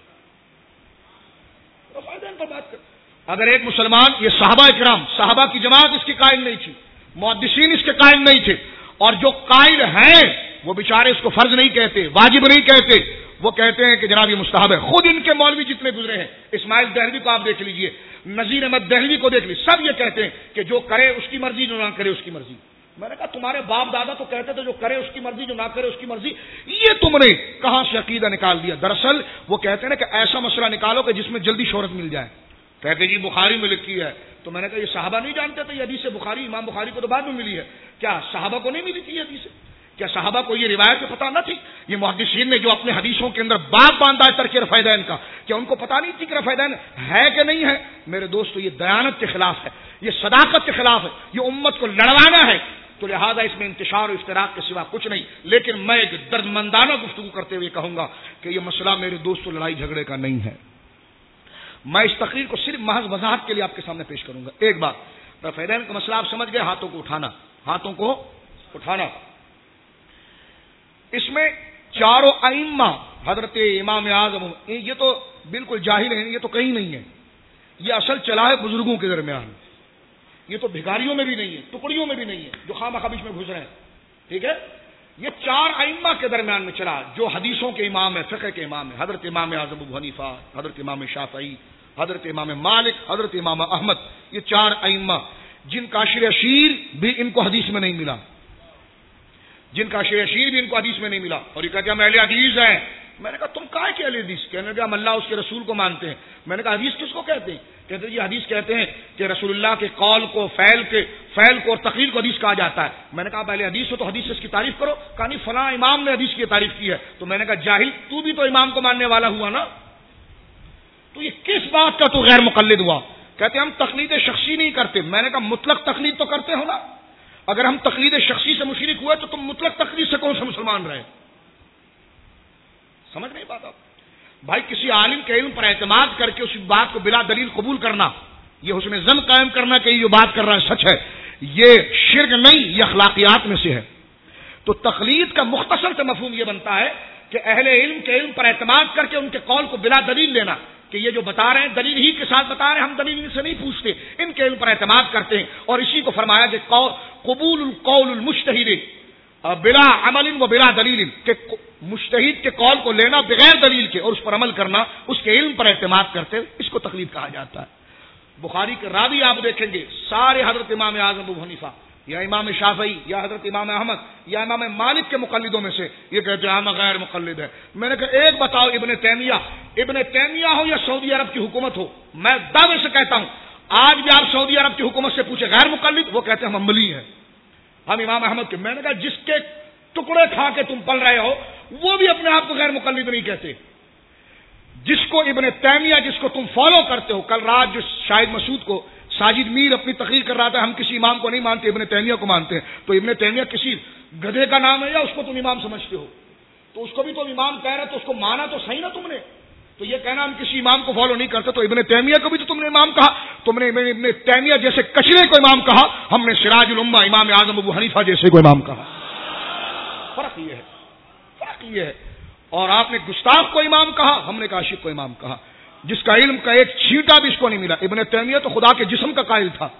رفع یدین پر بات کر۔ اگر ایک مسلمان، یہ صحابہ اکرام، صحابہ کی جماعت اس کے قائل نہیں تھی، محدثین اس کے قائل نہیں تھے، اور جو قائل ہیں وہ بیچارے اس کو فرض نہیں کہتے، واجب نہیں کہتے، وہ کہتے ہیں کہ جناب یہ مستحب ہے۔ خود ان کے مولوی جتنے گزرے ہیں، اسماعیل دہلوی کو آپ دیکھ لیجئے، نذیر احمد دہلوی کو دیکھ لیجیے، سب یہ کہتے ہیں کہ جو کرے اس کی مرضی، جو نہ کرے اس کی مرضی۔ میں نے کہا تمہارے باپ دادا تو کہتے تھے جو کرے اس کی مرضی، جو نہ کرے اس کی مرضی، یہ تم نے کہاں سے عقیدہ نکال دیا؟ دراصل وہ کہتے ہیں نا کہ ایسا مسئلہ نکالو کہ جس میں جلدی شہرت مل جائے، کہتے جی بخاری میں لکھی ہے، تو میں نے کہا یہ صحابہ نہیں جانتے تھے یہ حدیث بخاری، امام بخاری کو تو بعد میں ملی ہے، کیا صحابہ کو نہیں ملی تھی یہ حدیث؟ کیا صحابہ کو یہ روایت پتہ نہ تھی؟ یہ محدثین نے جو اپنے حدیثوں کے اندر باب باندھا ہے ترک رفع یدین کا، کیا ان کو پتہ نہیں تھی کہ رفع یدین ہے کہ نہیں ہے؟ میرے دوستو یہ دیانت کے خلاف ہے، یہ صداقت کے خلاف ہے، یہ امت کو لڑوانا ہے، تو لہذا اس میں انتشار و اشتراک کے سوا کچھ نہیں۔ لیکن میں ایک درد مندانہ گفتگو کرتے ہوئے کہوں گا کہ یہ مسئلہ میرے دوستو لڑائی جھگڑے کا نہیں ہے۔ میں اس تقریر کو صرف محض وضاحت کے لیے آپ کے سامنے پیش کروں گا۔ ایک بات، رفع یدین کا مسئلہ آپ سمجھ گئے، ہاتھوں کو اٹھانا، ہاتھوں کو اٹھانا۔ اس میں چاروں ائمہ، حضرت امام اعظم، یہ تو بالکل جاہل ہیں، یہ تو کہیں نہیں ہے، یہ اصل چلا ہے بزرگوں کے درمیان، یہ تو بھکاریوں میں بھی نہیں ہے، ٹکڑیوں میں بھی نہیں ہے جو خواہ مخواہ بیچ میں گھس رہے ہیں، ٹھیک ہے؟ یہ چار ائمہ کے درمیان میں چلا جو حدیثوں کے امام ہے، فقہ کے امام ہے، حضرت امام اعظم ابو حنیفہ، حضرت امام شافعی، حضرت امام مالک، حضرت امام احمد، یہ چار ائمہ جن کا عشر اشیر بھی ان کو حدیث میں نہیں ملا، جن کا عشر اشیر بھی ان کو حدیث میں نہیں ملا، اور یہ کہتے ہیں ہم اہل حدیث ہیں۔ میں نے کہا تم کہاں کے اہل حدیث؟ کہنے لگا ہم اللہ اس کے رسول کو مانتے ہیں۔ میں نے کہا حدیث کس کو کہتے ہیں؟ کہتے ہیں یہ حدیث کہتے ہیں کہ رسول اللہ کے قول کو، فعل کے فعل کو اور تقریر کو حدیث کہا جاتا ہے۔ میں نے کہا پہلے حدیث ہو تو حدیث سے اس کی تعریف کرو، کہا نہیں فلاں امام نے حدیث کی تعریف کی ہے۔ تو میں نے کہا جاہل، تو بھی تو امام کو ماننے والا ہوا نا، تو یہ کس بات کا تو غیر مقلد ہوا؟ کہتے ہم تقلید شخصی نہیں کرتے. میں نے کہا مطلق تقلید تو کرتے ہو نا. اگر ہم تقلید شخصی سے مشرک ہوئے تو تم مطلق تقلید سے کون سے مسلمان رہے؟ سمجھ نہیں پاتا بھائی. کسی عالم کے علم پر اعتماد کر کے اس بات کو بلا دلیل قبول کرنا، یہ حسن ظن قائم کرنا کہ یہ بات کر رہا ہے سچ ہے، یہ شرک نہیں، یہ اخلاقیات میں سے ہے. تو تقلید کا مختصر سے مفہوم یہ بنتا ہے کہ اہل علم کے علم پر اعتماد کر کے ان کے قول کو بلا دلیل لینا کہ یہ جو بتا رہے ہیں دلیل ہی کے ساتھ بتا رہے ہیں، ہم دلیل سے نہیں پوچھتے، ان کے علم پر اعتماد کرتے ہیں. اور اسی کو فرمایا کہ قبول القول المجتہد بلا عمل و بلا دلیل، کہ مجتہد کے قول کو لینا بغیر دلیل کے اور اس پر عمل کرنا، اس کے علم پر اعتماد کرتے، اس کو تقلید کہا جاتا ہے. بخاری کے راوی آپ دیکھیں گے سارے حضرت امام اعظم ابو حنیفہ یا امام شافعی یا حضرت امام احمد یا امام مالک کے مقلدوں میں سے یہ کہتے ہیں ہم غیر مقلد ہے. میں نے کہا ایک بتاؤ، ابن تیمیہ ابن تیمیہ ہو یا سعودی عرب کی حکومت ہو، میں دعوے سے کہتا ہوں آج بھی آپ سعودی عرب کی حکومت سے پوچھے غیر مقلد، وہ کہتے ہیں ہم عملی ہیں، ہم امام احمد کے. میں نے کہا جس کے ٹکڑے کھا کے تم پل رہے ہو وہ بھی اپنے آپ کو غیر مقلد نہیں کہتے. جس کو ابن تیمیہ جس کو تم فالو کرتے ہو، کل رات جو شاہد مسعود کو ساجد میر اپنی تقریر کر رہا تھا ہم کسی امام کو نہیں مانتے، ابن تیمیہ کو مانتے ہیں، تو ابن تیمیہ کسی گدھے کا نام ہے یا اس کو تم امام سمجھتے ہو؟ تو اس کو بھی تم امام کہہ رہے تو اس کو مانا تو صحیح نا تم نے. تو یہ کہنا ہم کسی امام کو فالو نہیں کرتے، تو ابن تیمیہ کو بھی تو تم نے امام کہا، تم نے ابن تیمیہ جیسے کچرے کو امام کہا، ہم نے سراج الامہ امام اعظم ابو حنیفہ جیسے کو امام کہا. فرق یہ ہے، فرق یہ ہے. اور آپ نے گستاخ کو امام کہا، ہم نے عاشق کو امام کہا، جس کا علم کا ایک چھینٹا بھی اس کو نہیں ملا. ابن تیمیہ تو خدا کے جسم کا قائل تھا،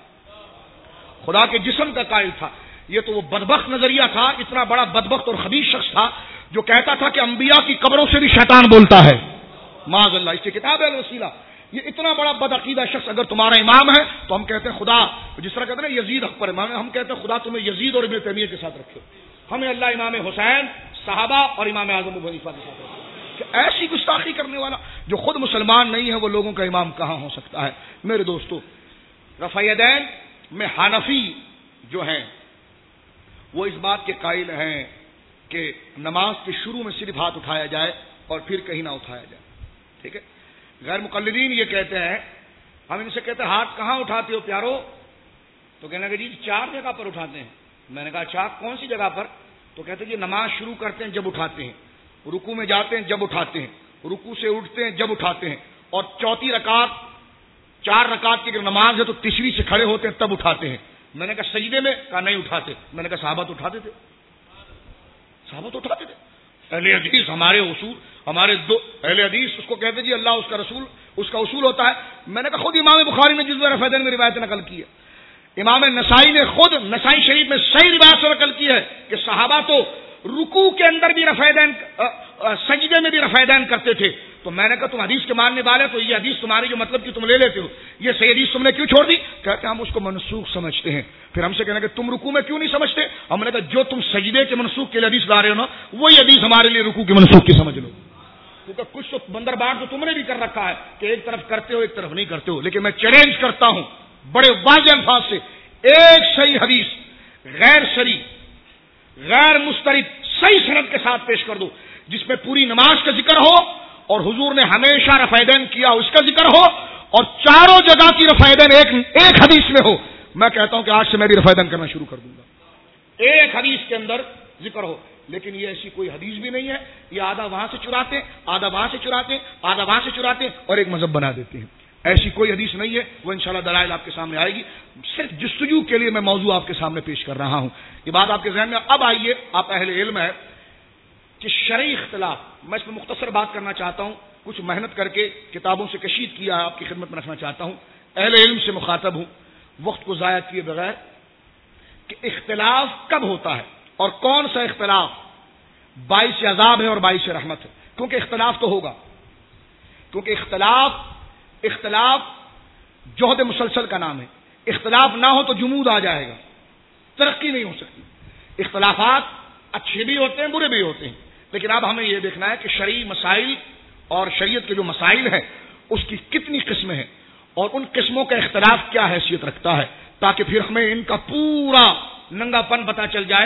خدا کے جسم کا قائل تھا. یہ تو وہ بدبخت نظریہ تھا، اتنا بڑا بدبخت اور خبیث شخص تھا جو کہتا تھا کہ انبیاء کی قبروں سے بھی شیطان بولتا ہے. معاذ اللہ. اس کی کتاب ہے الوسیلہ. یہ اتنا بڑا بدعقیدہ شخص اگر تمہارا امام ہے تو ہم کہتے ہیں خدا، جس طرح کہتے ہیں یزید حق پر امام ہے، ہم کہتے ہیں خدا تمہیں یزید اور ابن تیمیہ کے ساتھ رکھے، ہمیں اللہ امام حسین صحابہ اور امام اعظم ابو حنیفہ کے ساتھ رکھے. کہ ایسی گستاخی کرنے والا جو خود مسلمان نہیں ہے وہ لوگوں کا امام کہاں ہو سکتا ہے؟ میرے دوستو، رفع یدین میں حنفی جو ہیں وہ اس بات کے قائل ہیں کہ نماز کے شروع میں صرف ہاتھ اٹھایا جائے اور پھر کہیں نہ اٹھایا جائے. ٹھیک ہے. غیر مقلدین یہ کہتے ہیں، ہم ان سے کہتے ہیں ہاتھ کہاں اٹھاتے ہو پیارو؟ تو کہنے لگے جی چار جگہ پر اٹھاتے ہیں. میں نے کہا اچھا کون سی جگہ پر؟ تو کہتے ہیں جی نماز شروع کرتے ہیں جب اٹھاتے ہیں، رکوع میں جاتے ہیں جب اٹھاتے ہیں، رکوع سے اٹھتے ہیں جب اٹھاتے ہیں، اور چوتھی رکعت چار رکعت کی اگر نماز ہے تو تیسری سے کھڑے ہوتے ہیں تب اٹھاتے ہیں. میں نے کہا سجدے میں؟ کہا نہیں اٹھاتے. میں نے کہا صحابہ تو اٹھاتے تھے، صحابہ تو اٹھاتے تھے. اہل حدیث ہمارے اصول، ہمارے دو اہل حدیث اس کو کہتے جی اللہ اس کا رسول اس کا اصول ہوتا ہے. میں نے کہا خود امام بخاری نے جزو رفع یدین میں روایت نقل کی ہے، امام نسائی نے خود نسائی شریف میں صحیح روایت سے نقل کی ہے کہ صحابہ تو رکوع کے اندر بھی رفع یدین، سجدے میں بھی رفع یدین کرتے تھے. تو میں نے کہا تم حدیث کے ماننے والے تو یہ حدیث تمہاری جو مطلب کہ تم لے لیتے ہو، یہ صحیح حدیث تم نے کیوں چھوڑ دی؟ کہتے ہم اس کو منسوخ سمجھتے ہیں. پھر ہم سے کہنا کہ تم رکوع میں کیوں نہیں سمجھتے؟ ہم نے کہا جو تم سجدے کے منسوخ کے لیے حدیث لا رہے ہو نا وہی حدیث ہمارے لیے رکوع کے منسوخ کی سمجھ لو. کیونکہ کچھ تو بندر باڑ تو تم نے بھی کر رکھا ہے کہ ایک طرف کرتے ہو ایک طرف نہیں کرتے ہو. لیکن میں چیلنج کرتا ہوں بڑے واضح الفاظ سے، ایک صحیح حدیث غیر شرعی غیر مسترد صحیح سند کے ساتھ پیش کر دو جس میں پوری نماز کا ذکر ہو اور حضور نے ہمیشہ رفع یدین کیا اس کا ذکر ہو اور چاروں جگہ کی رفع یدین ایک ایک حدیث میں ہو. میں کہتا ہوں کہ آج سے میں بھی رفع یدین کرنا شروع کر دوں گا، ایک حدیث کے اندر ذکر ہو. لیکن یہ ایسی کوئی حدیث بھی نہیں ہے. یہ آدھا وہاں سے چراتے ہیں، آدھا وہاں سے چراتے ہیں، آدھا وہاں سے چراتے ہیں اور ایک مذہب بنا دیتے ہیں. ایسی کوئی حدیث نہیں ہے. وہ انشاءاللہ دلائل آپ کے سامنے آئے گی. صرف جستجو کے لیے میں موضوع آپ کے سامنے پیش کر رہا ہوں. یہ بات آپ کے ذہن میں اب آئیے، آپ اہل علم ہے کہ شرعی اختلاف، میں اس میں مختصر بات کرنا چاہتا ہوں، کچھ محنت کر کے کتابوں سے کشید کیا ہے، آپ کی خدمت میں رکھنا چاہتا ہوں. اہل علم سے مخاطب ہوں وقت کو ضائع کیے بغیر کہ اختلاف کب ہوتا ہے اور کون سا اختلاف باعث عذاب ہے اور باعث رحمت ہے. کیونکہ اختلاف تو ہوگا، کیونکہ اختلاف اختلاف جہد مسلسل کا نام ہے. اختلاف نہ ہو تو جمود آ جائے گا، ترقی نہیں ہو سکتی. اختلافات اچھے بھی ہوتے ہیں برے بھی ہوتے ہیں، لیکن اب ہمیں یہ دیکھنا ہے کہ شرعی مسائل اور شریعت کے جو مسائل ہیں اس کی کتنی قسمیں ہیں اور ان قسموں کا اختلاف کیا حیثیت رکھتا ہے، تاکہ پھر ہمیں ان کا پورا ننگا پن پتہ چل جائے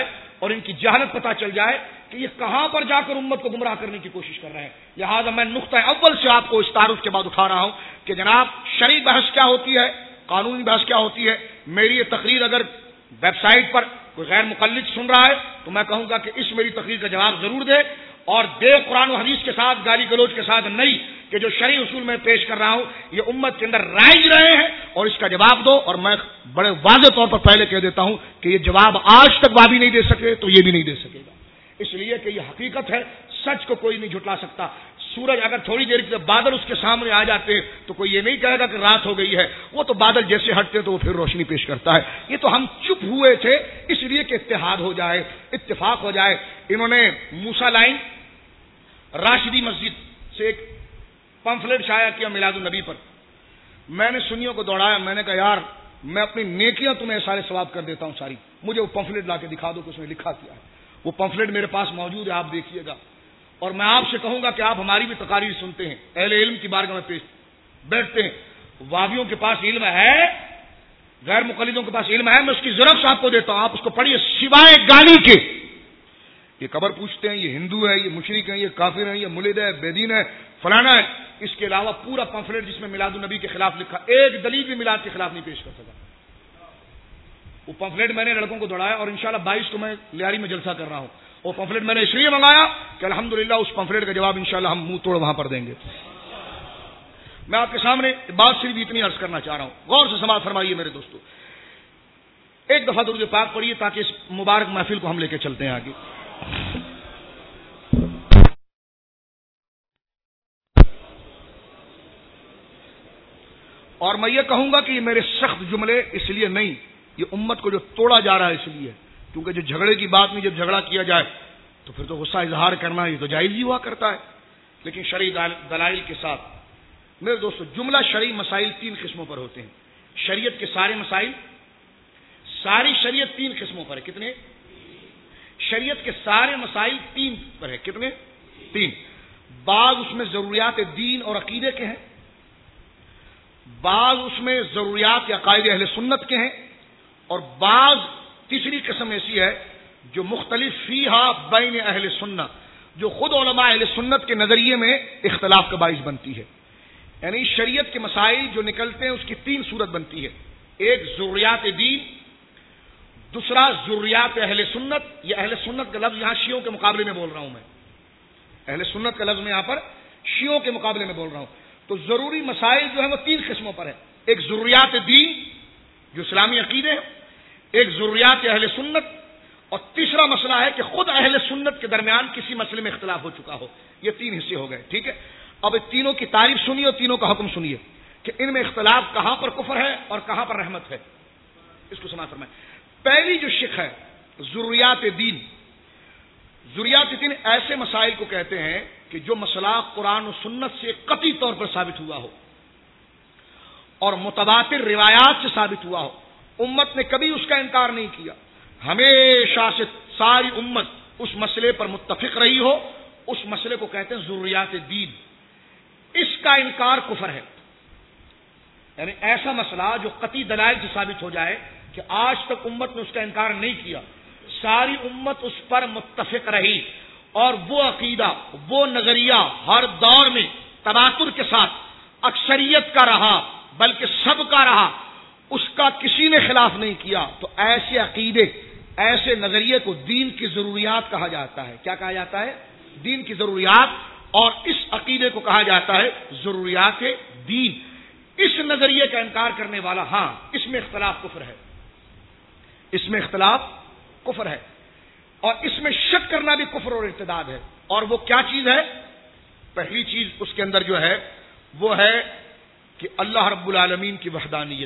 اور ان کی جہالت پتہ چل جائے کہ یہ کہاں پر جا کر امت کو گمراہ کرنے کی کوشش کر رہے ہیں. لہٰذا میں نقطہ اول سے آپ کو اس تعارف کے بعد اٹھا رہا ہوں کہ جناب شرعی بحث کیا ہوتی ہے, قانونی بحث کیا ہوتی ہے. میری یہ تقریر اگر ویب سائٹ پر کوئی غیر مقلد سن رہا ہے تو میں کہوں گا کہ اس میری تقریر کا جواب ضرور دے, اور دے قرآن و حدیث کے ساتھ, گالی گلوچ کے ساتھ نہیں, کہ جو شرعی اصول میں پیش کر رہا ہوں یہ امت کے اندر رائج رہے ہیں, اور اس کا جواب دو. اور میں بڑے واضح طور پر پہلے کہہ دیتا ہوں کہ یہ جواب آج تک وابی نہیں دے سکے تو یہ بھی نہیں دے سکے گا, اس لیے کہ یہ حقیقت ہے, سچ کو کوئی نہیں جھٹلا سکتا. سورج اگر تھوڑی دیر کے بادل اس کے سامنے آ جاتے تو کوئی یہ نہیں کہے گا کہ رات ہو گئی ہے, وہ تو بادل جیسے ہٹتے تو وہ پھر روشنی پیش کرتا ہے. یہ تو ہم چپ ہوئے تھے اس لیے کہ اتحاد ہو جائے, اتفاق ہو جائے. انہوں نے موسیٰ لائن راشدی مسجد سے ایک پمفلٹ شائع کیا میلاد النبی پر. میں نے سنیوں کو دوڑایا, میں نے کہا یار میں اپنی نیکیاں تمہیں سارے ثواب کر دیتا ہوں ساری, مجھے وہ پمفلٹ لا کے دکھا دو کہ اس میں لکھا کیا ہے. وہ پمفلٹ میرے پاس موجود ہے, آپ دیکھیے گا. اور میں آپ سے کہوں گا کہ آپ ہماری بھی تقاریر سنتے ہیں, اہل علم کی بارگاہ میں پیش بیٹھتے ہیں. وابیوں کے پاس علم ہے, غیر مقلدوں کے پاس علم ہے, میں اس کی ضرورت آپ کو دیتا ہوں, آپ اس کو پڑھیے سوائے گالی کے. یہ قبر پوچھتے ہیں, یہ ہندو ہے, یہ مشرک ہیں, یہ کافر ہیں, یہ ملد ہے, بے دین ہے, فلانا ہے. اس کے علاوہ پورا پمفلٹ جس میں میلاد النبی کے خلاف لکھا, ایک دلیل بھی میلاد کے خلاف نہیں پیش کر سکا. وہ پمفلٹ میں نے لڑکوں کو دوڑایا, اور انشاءاللہ بائیس کو میں لیاری میں جلسہ کر رہا ہوں. وہ پمفلٹ میں نے اس لیے منگایا کہ الحمدللہ اس پمفلٹ کا جواب انشاءاللہ ہم منہ توڑ وہاں پر دیں گے. میں آپ کے سامنے بات صرف اتنی عرض کرنا چاہ رہا ہوں, غور سے سماعت فرمائیے میرے دوستو. ایک دفعہ درود پاک پڑھیے تاکہ اس مبارک محفل کو ہم لے کے چلتے ہیں آگے. اور میں یہ کہوں گا کہ یہ میرے سخت جملے اس لیے نہیں, یہ امت کو جو توڑا جا رہا ہے اس لیے, کیونکہ جو جھگڑے کی بات میں جب جھگڑا کیا جائے تو پھر تو غصہ اظہار کرنا یہ تو جائز ہی ہوا کرتا ہے, لیکن شرعی دلائل کے ساتھ. میرے دوستو جملہ شرعی مسائل تین قسموں پر ہوتے ہیں. شریعت کے سارے مسائل, ساری شریعت تین قسموں پر ہے. کتنے؟ شریعت کے سارے مسائل تین پر ہے. کتنے؟ تین. بعض اس میں ضروریات دین اور عقیدے کے ہیں, بعض اس میں ضروریات عقائد اہل سنت کے ہیں, اور بعض تیسری قسم ایسی ہے جو مختلف فیہا بین اہل سنت, جو خود علماء اہل سنت کے نظریے میں اختلاف کا باعث بنتی ہے. یعنی شریعت کے مسائل جو نکلتے ہیں اس کی تین صورت بنتی ہے. ایک ضروریات دین, دوسرا ضروریات اہل سنت. یہ اہل سنت کا لفظ یہاں شیعوں کے مقابلے میں بول رہا ہوں, میں اہل سنت کا لفظ میں یہاں پر شیعوں کے مقابلے میں بول رہا ہوں. تو ضروری مسائل جو ہیں وہ تین قسموں پر ہیں. ایک ضروریات دین جو اسلامی عقیدے ہیں, ایک ضروریات اہل سنت, اور تیسرا مسئلہ ہے کہ خود اہل سنت کے درمیان کسی مسئلے میں اختلاف ہو چکا ہو. یہ تین حصے ہو گئے, ٹھیک ہے. اب تینوں کی تعریف سنیے اور تینوں کا حکم سنیے کہ ان میں اختلاف کہاں پر کفر ہے اور کہاں پر رحمت ہے. اس کو سماعت فرمائیں. پہلی جو شق ہے ضروریات دین. ضروریات دین ایسے مسائل کو کہتے ہیں کہ جو مسئلہ قرآن و سنت سے قطعی طور پر ثابت ہوا ہو اور متواتر روایات سے ثابت ہوا ہو, امت نے کبھی اس کا انکار نہیں کیا, ہمیشہ سے ساری امت اس مسئلے پر متفق رہی ہو, اس مسئلے کو کہتے ہیں ضروریات دین. اس کا انکار کفر ہے. یعنی ایسا مسئلہ جو قطعی دلائل سے ثابت ہو جائے کہ آج تک امت نے اس کا انکار نہیں کیا, ساری امت اس پر متفق رہی, اور وہ عقیدہ وہ نظریہ ہر دور میں تواتر کے ساتھ اکثریت کا رہا بلکہ سب کا رہا, اس کا کسی نے خلاف نہیں کیا, تو ایسے عقیدے ایسے نظریے کو دین کی ضروریات کہا جاتا ہے. کیا کہا جاتا ہے؟ دین کی ضروریات. اور اس عقیدے کو کہا جاتا ہے ضروریات دین. اس نظریے کا انکار کرنے والا, ہاں اس میں اختلاف کفر ہے, اس میں اختلاف کفر ہے, اور اس میں شک کرنا بھی کفر اور ارتداد ہے. اور وہ کیا چیز ہے؟ پہلی چیز اس کے اندر جو ہے وہ ہے کہ اللہ رب العالمین کی وحدانیت.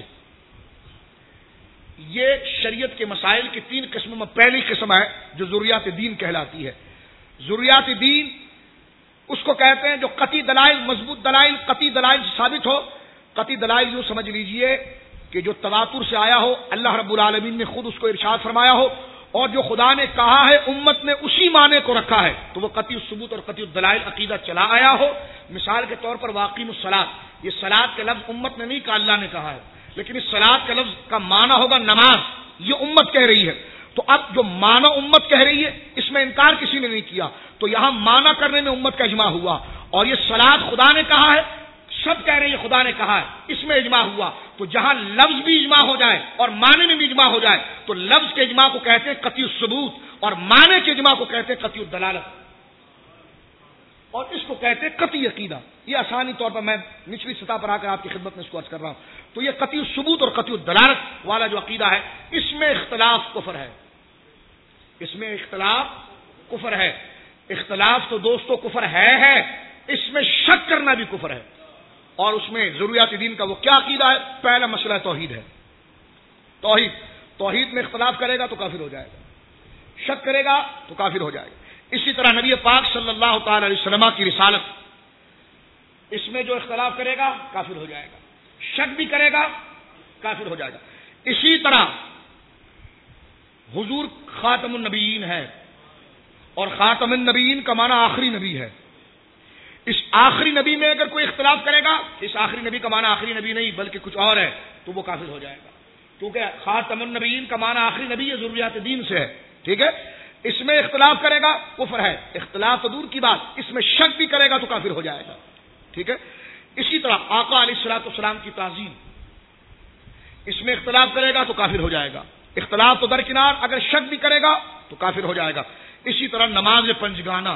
یہ شریعت کے مسائل کی تین قسموں میں پہلی قسم ہے جو ضروریات دین کہلاتی ہے. ضروریات دین اس کو کہتے ہیں جو قطعی دلائل, مضبوط دلائل, قطعی دلائل سے ثابت ہو. قطعی دلائل یوں سمجھ لیجئے کہ جو تواتر سے آیا ہو, اللہ رب العالمین نے خود اس کو ارشاد فرمایا ہو, اور جو خدا نے کہا ہے امت نے اسی معنی کو رکھا ہے تو وہ قطعی الثبوت اور قطعی الدلائل عقیدہ چلا آیا ہو. مثال کے طور پر واقیم الصلاۃ، یہ صلاۃ کا لفظ امت نے نہیں کہا، اللہ نے کہا ہے، لیکن اس صلاۃ کا لفظ کا معنی ہوگا نماز، یہ امت کہہ رہی ہے. تو اب جو معنی امت کہہ رہی ہے اس میں انکار کسی نے نہیں کیا، تو یہاں معنی کرنے میں امت کا اجماع ہوا. اور یہ صلاۃ خدا نے کہا ہے، سب کہہ رہے ہیں خدا نے کہا ہے، اس میں اجماع ہوا. تو جہاں لفظ بھی اجماع ہو جائے اور معنی میں بھی اجماع ہو جائے تو لفظ کے اجماع کو کہتے ہیں قطعی الثبوت اور معنی کے اجماع کو کہتے ہیں قطعی الدلالت، اور اس کو کہتے ہیں قطعی عقیدہ. یہ آسانی طور پر میں نچلی سطح پر آ کر آپ کی خدمت میں اس کو عرض کر رہا ہوں. تو یہ قطعی الثبوت اور قطعی الدلالت والا جو عقیدہ ہے اس میں اختلاف کفر ہے، اس میں اختلاف کفر ہے. اختلاف تو دوستو کفر ہے ہے اس میں شک کرنا بھی کفر ہے. اور اس میں ضروریات دین کا وہ کیا عقیدہ ہے؟ پہلا مسئلہ توحید ہے. توحید توحید میں اختلاف کرے گا تو کافر ہو جائے گا، شک کرے گا تو کافر ہو جائے گا. اسی طرح نبی پاک صلی اللہ تعالی علیہ وسلم کی رسالت، اس میں جو اختلاف کرے گا کافر ہو جائے گا، شک بھی کرے گا کافر ہو جائے گا. اسی طرح حضور خاتم النبیین ہے، اور خاتم النبیین کا معنی آخری نبی ہے. اس آخری نبی میں اگر کوئی اختلاف کرے گا، اس آخری نبی کا معنی آخری نبی نہیں بلکہ کچھ اور ہے، تو وہ کافر ہو جائے گا، کیونکہ خاتم النبیین کا معنی آخری نبی ہے، ضروریات دین سے ہے. ٹھیک ہے، اس میں اختلاف کرے گا کفر ہے. اختلاف تو دور کی بات، اس میں شک بھی کرے گا تو کافر ہو جائے گا. ٹھیک ہے. اسی طرح آقا علیہ الصلوۃ والسلام کی تعظیم، اس میں اختلاف کرے گا تو کافر ہو جائے گا. اختلاف تو درکنار، اگر شک بھی کرے گا تو کافر ہو جائے گا. اسی طرح نماز پنجگانہ،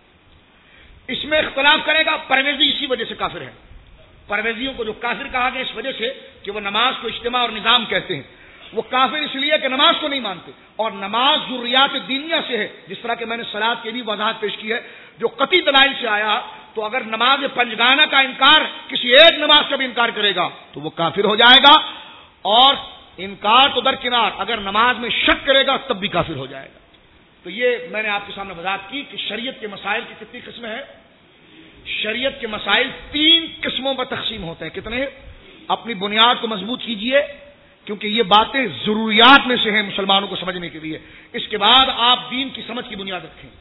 اس میں اختلاف کرے گا، پرویزی اسی وجہ سے کافر ہے. پرویزیوں کو جو کافر کہا گیا اس وجہ سے کہ وہ نماز کو اجتماع اور نظام کہتے ہیں. وہ کافر اس لیے کہ نماز کو نہیں مانتے، اور نماز ضروریات دینیہ سے ہے. جس طرح کہ میں نے صلاۃ کی بھی وضاحت پیش کی ہے، جو قطعی دلائل سے آیا. تو اگر نماز پنجگانہ کا انکار کسی ایک نماز کا بھی انکار کرے گا تو وہ کافر ہو جائے گا. اور انکار تو درکنار، اگر نماز میں شک کرے گا تب بھی کافر ہو جائے گا. تو یہ میں نے آپ کے سامنے وضاحت کی کہ شریعت کے مسائل کی کتنی قسمیں ہیں. شریعت کے مسائل تین قسموں پر تقسیم ہوتے ہیں. کتنے؟ اپنی بنیاد کو مضبوط کیجئے، کیونکہ یہ باتیں ضروریات میں سے ہیں مسلمانوں کو سمجھنے کے لیے. اس کے بعد آپ دین کی سمجھ کی بنیاد رکھیں.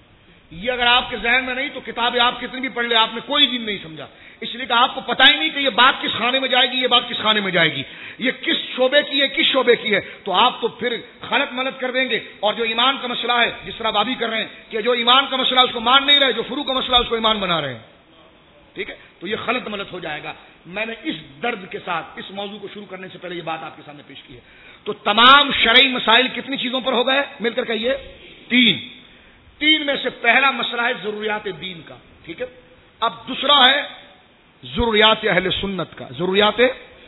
یہ اگر آپ کے ذہن میں نہیں تو کتابیں آپ کتنی بھی پڑھ لیں، آپ نے کوئی دین نہیں سمجھا. اس لیے کہ آپ کو پتہ ہی نہیں کہ یہ بات کس خانے میں جائے گی، یہ بات کس خانے میں جائے گی، یہ کس شعبے کی ہے، کس شعبے کی ہے. تو آپ تو پھر خلط ملط کر دیں گے. اور جو ایمان کا مسئلہ ہے، جس طرح بابی کر رہے ہیں کہ جو ایمان کا مسئلہ اس کو مان نہیں رہے، جو فروع کا مسئلہ اس کو ایمان بنا رہے ہیں. ٹھیک ہے، تو یہ خلط ملط ہو جائے گا. میں نے اس درد کے ساتھ اس موضوع کو شروع کرنے سے پہلے یہ بات آپ کے سامنے پیش کی ہے. تو تمام شرعی مسائل کتنی چیزوں پر ہو گئے مل کر کہیے؟ تین. تین میں سے پہلا مسئلہ ہے ضروریات دین کا. ٹھیک ہے. اب دوسرا ہے ضروریات اہل سنت کا. ضروریات،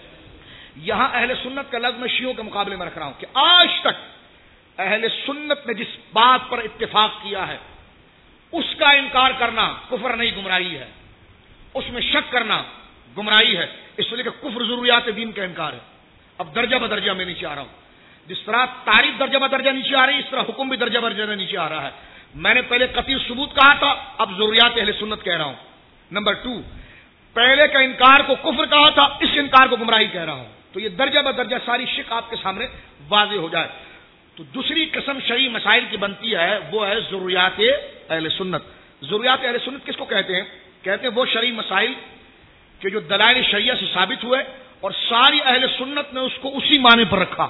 یہاں اہل سنت کا لفظ میں شیعوں کے مقابلے میں رکھ رہا ہوں کہ آج تک اہل سنت نے جس بات پر اتفاق کیا ہے اس کا انکار کرنا کفر نہیں گمراہی ہے، اس میں شک کرنا گمراہی ہے. اس لیے کہ کفر ضروریات دین کا انکار ہے. اب درجہ بدرجہ میں نیچے آ رہا ہوں. جس طرح تعریف درجہ بدرجہ نیچے آ رہی ہے، اس طرح حکم بھی درجہ بدرجہ نیچے آ رہا ہے. میں نے پہلے قطعی ثبوت کہا تھا، اب ضروریات اہل سنت کہہ رہا ہوں. نمبر ٹو، پہلے کا انکار کو کفر کہا تھا، اس انکار کو گمراہی کہہ رہا ہوں. تو یہ درجہ بدرجہ ساری شک آپ کے سامنے واضح ہو جائے. تو دوسری قسم شرعی مسائل کی بنتی ہے، وہ ہے ضروریات اہل سنت. ضروریات اہل سنت کس کو کہتے ہیں؟ کہتے ہیں وہ شرعی مسائل کہ جو دلائل شریعہ سے ثابت ہوئے اور ساری اہل سنت نے اس کو اسی معنی پر رکھا،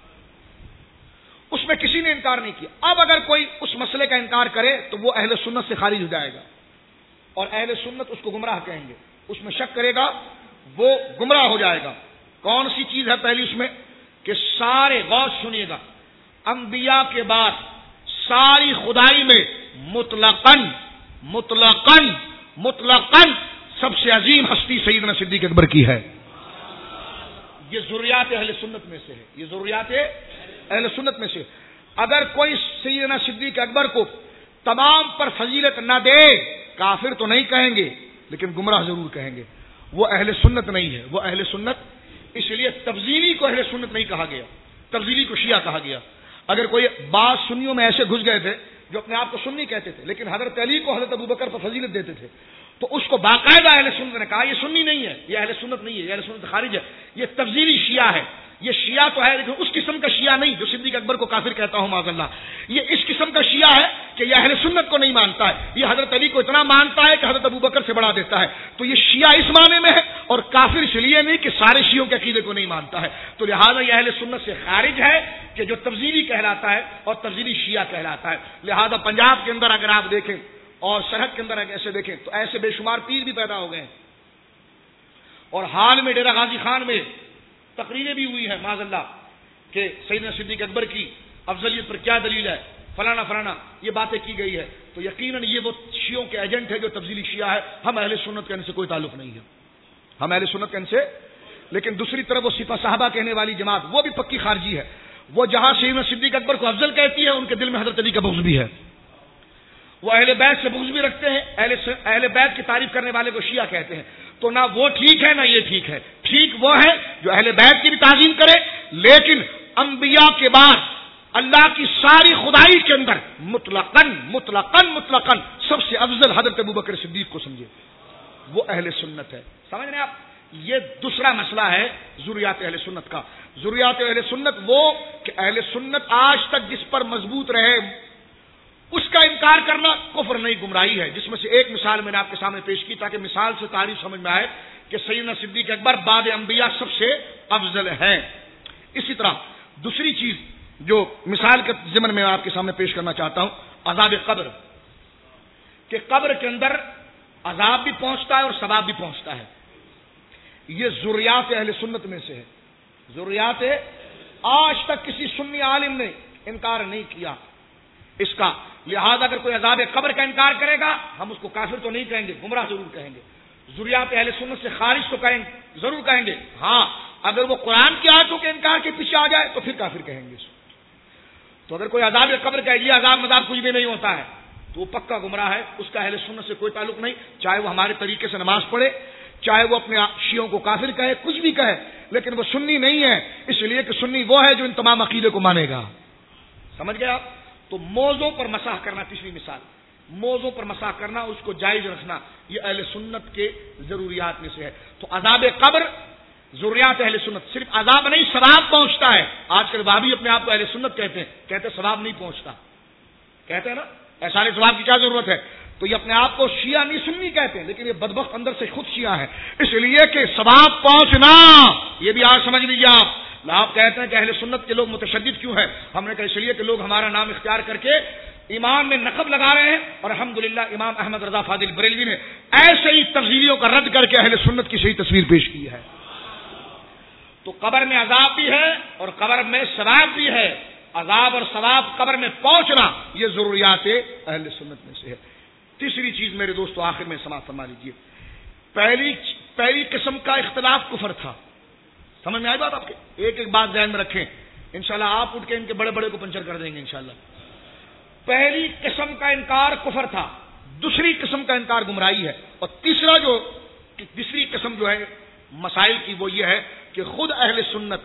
اس میں کسی نے انکار نہیں کیا. اب اگر کوئی اس مسئلے کا انکار کرے تو وہ اہل سنت سے خارج ہو جائے گا، اور اہل سنت اس کو گمراہ کہیں گے. اس میں شک کرے گا وہ گمراہ ہو جائے گا. کون سی چیز ہے پہلی اس میں؟ کہ سارے، غور سنیے گا، انبیاء کے بعد ساری خدائی میں مطلقاً مطلقاً مطلقاً سب سے عظیم ہستی سیدنا صدیق اکبر کی ہے. یہ ضروریات اہل سنت میں سے ہے. یہ ضروریات اہل سنت میں سے. اگر کوئی سیدنا صدیق اکبر کو تمام پر فضیلت نہ دے، کافر تو نہیں کہیں گے لیکن گمراہ ضرور کہیں گے. وہ اہل سنت نہیں ہے. وہ اہل سنت، اس لیے تفضیلی کو اہل سنت نہیں کہا گیا، تفضیلی کو شیعہ کہا گیا. اگر کوئی بعض سنیوں میں ایسے گھس گئے تھے جو اپنے آپ کو سنی کہتے تھے، لیکن حضرت علی کو حضرت ابوبکر پر فضیلت دیتے تھے، تو اس کو باقاعدہ اہل سنت نے کہا یہ سنی نہیں ہے، یہ اہل سنت نہیں ہے، یہ اہل سنت خارج ہے، یہ تفضیلی شیعہ ہے۔ یہ شیعہ تو ہے لیکن اس قسم کا شیعہ نہیں جو صدیق اکبر کو کافر کہتا ہوں معاذ اللہ، یہ اس قسم کا شیعہ ہے کہ یہ اہل سنت کو نہیں مانتا ہے، یہ حضرت علی کو اتنا مانتا ہے کہ حضرت ابوبکر سے بڑھا دیتا ہے، تو یہ شیعہ اس معنی میں ہے، اور کافر اس لیے نہیں کہ سارے شیعوں کے عقیدے کو نہیں مانتا ہے، تو لہذا یہ اہل سنت سے خارج ہے کہ جو تفضیلی کہلاتا ہے اور تفضیلی شیعہ کہلاتا ہے۔ لہذا پنجاب کے اندر اگر آپ دیکھیں اور سرحد کے اندر اگر ایسے دیکھیں تو ایسے بے شمار پیر بھی پیدا ہو گئے ہیں، اور حال میں ڈیرہ غازی خان میں تقریریں بھی ہوئی ہیں معاذ اللہ کہ سیدنا صدیق اکبر کی افضلیت پر کیا دلیل ہے، فلانا فلانا یہ باتیں کی گئی ہے، تو یقیناً یہ وہ شیعوں کے ایجنٹ ہے جو تفضیلی شیعہ ہے، ہم اہل سنت کا ان سے کوئی تعلق نہیں ہے، ہم اہل سنت کا ان سے۔ لیکن دوسری طرف وہ سپہ صحابہ کہنے والی جماعت وہ بھی پکی خارجی ہے، وہ جہاں سیدنا صدیق اکبر کو افضل کہتی ہے ان کے دل میں حضرت علی کا بغض بھی ہے، وہ اہل بیت سے بغض بھی رکھتے ہیں، اہل اہل بیت کی تعریف کرنے والے کو شیعہ کہتے ہیں، تو نہ وہ ٹھیک ہے نہ یہ ٹھیک ہے۔ ٹھیک وہ ہے جو اہل بیت کی بھی تعظیم کرے، لیکن انبیاء کے بعد اللہ کی ساری خدائی کے اندر مطلقاً مطلقاً مطلقاً سب سے افضل حضرت ابوبکر صدیق کو سمجھے، وہ اہل سنت ہے۔ سمجھ رہے ہیں آپ؟ یہ دوسرا مسئلہ ہے ذریات اہل سنت کا۔ ذریات اہل سنت وہ کہ اہل سنت آج تک جس پر مضبوط رہے اس کا انکار کرنا کفر نہیں گمراہی ہے، جس میں سے ایک مثال میں نے آپ کے سامنے پیش کی تاکہ مثال سے تعریف سمجھ میں آئے کہ سیدنا صدیق اکبر بعد انبیاء سب سے افضل ہیں۔ اسی طرح دوسری چیز جو مثال کے ضمن میں آپ کے سامنے پیش کرنا چاہتا ہوں، عذاب قبر، کہ قبر کے اندر عذاب بھی پہنچتا ہے اور ثواب بھی پہنچتا ہے، یہ ذریات اہل سنت میں سے ہے۔ ذریات آج تک کسی سنی عالم نے انکار نہیں کیا اس کا، لہذا اگر کوئی عذاب قبر کا انکار کرے گا ہم اس کو کافر تو نہیں کہیں گے، گمراہ ضرور کہیں گے، ذریات اہل سنت سے خارج تو کہیں ضرور کہیں گے، ہاں اگر وہ قرآن کی آیتوں کے انکار کے پیچھے آ جائے تو پھر کافر کہیں گے۔ تو اگر کوئی عذاب قبر کا یہ عذاب مذاب کچھ بھی نہیں ہوتا ہے تو وہ پکا گمراہ ہے، اس کا اہل سنت سے کوئی تعلق نہیں، چاہے وہ ہمارے طریقے سے نماز پڑھے، چاہے وہ اپنے شیعوں کو کافر کہے، کچھ بھی کہے، لیکن وہ سنی نہیں ہے، اس لیے کہ سنی وہ ہے جو ان تمام عقیدے کو مانے گا۔ سمجھ گئے آپ؟ تو موضوع پر مسح کرنا، تیسری مثال، موضوع پر مسح کرنا، اس کو جائز رکھنا، یہ اہل سنت کے ضروریات میں سے ہے۔ تو عذاب قبر ضروریات اہل سنت، صرف عذاب نہیں ثواب پہنچتا ہے۔ آج کل بھابی اپنے آپ کو اہل سنت کہتے ہیں، کہتے ہیں ثواب نہیں پہنچتا، کہتے ہیں نا ایسا نہیں، ثواب کی کیا ضرورت ہے؟ تو یہ اپنے آپ کو شیعہ نہیں سنی کہتے ہیں، لیکن یہ بدبخت اندر سے خود شیعہ ہے، اس لیے کہ ثواب پہنچنا، یہ بھی آج سمجھ لیجیے آپ۔ آپ کہتے ہیں کہ اہل سنت کے لوگ متشدد کیوں ہیں؟ ہم نے کہا اس لیے کہ لوگ ہمارا نام اختیار کر کے ایمان میں نقب لگا رہے ہیں، اور الحمدللہ امام احمد رضا فاضل بریلوی نے ایسے ہی تفضیلیوں کا رد کر کے اہل سنت کی صحیح تصویر پیش کی ہے۔ تو قبر میں عذاب بھی ہے اور قبر میں ثواب بھی ہے، عذاب اور ثواب قبر میں پہنچنا یہ ضروریات اہل سنت میں سے ہے۔ تیسری چیز میرے دوستو آخر میں سماعت فرما لیجیے، پہلی پہلی قسم کا اختلاف کفر تھا، سمجھ میں آئی بات آپ کے؟ ایک ایک بات ذہن میں رکھیں، انشاءاللہ آپ اٹھ کے ان کے بڑے بڑے کو پنچر کر دیں گے انشاءاللہ۔ پہلی قسم کا انکار کفر تھا، دوسری قسم کا انکار گمراہی ہے، اور تیسرا جو تیسری قسم جو ہے مسائل کی وہ یہ ہے کہ خود اہل سنت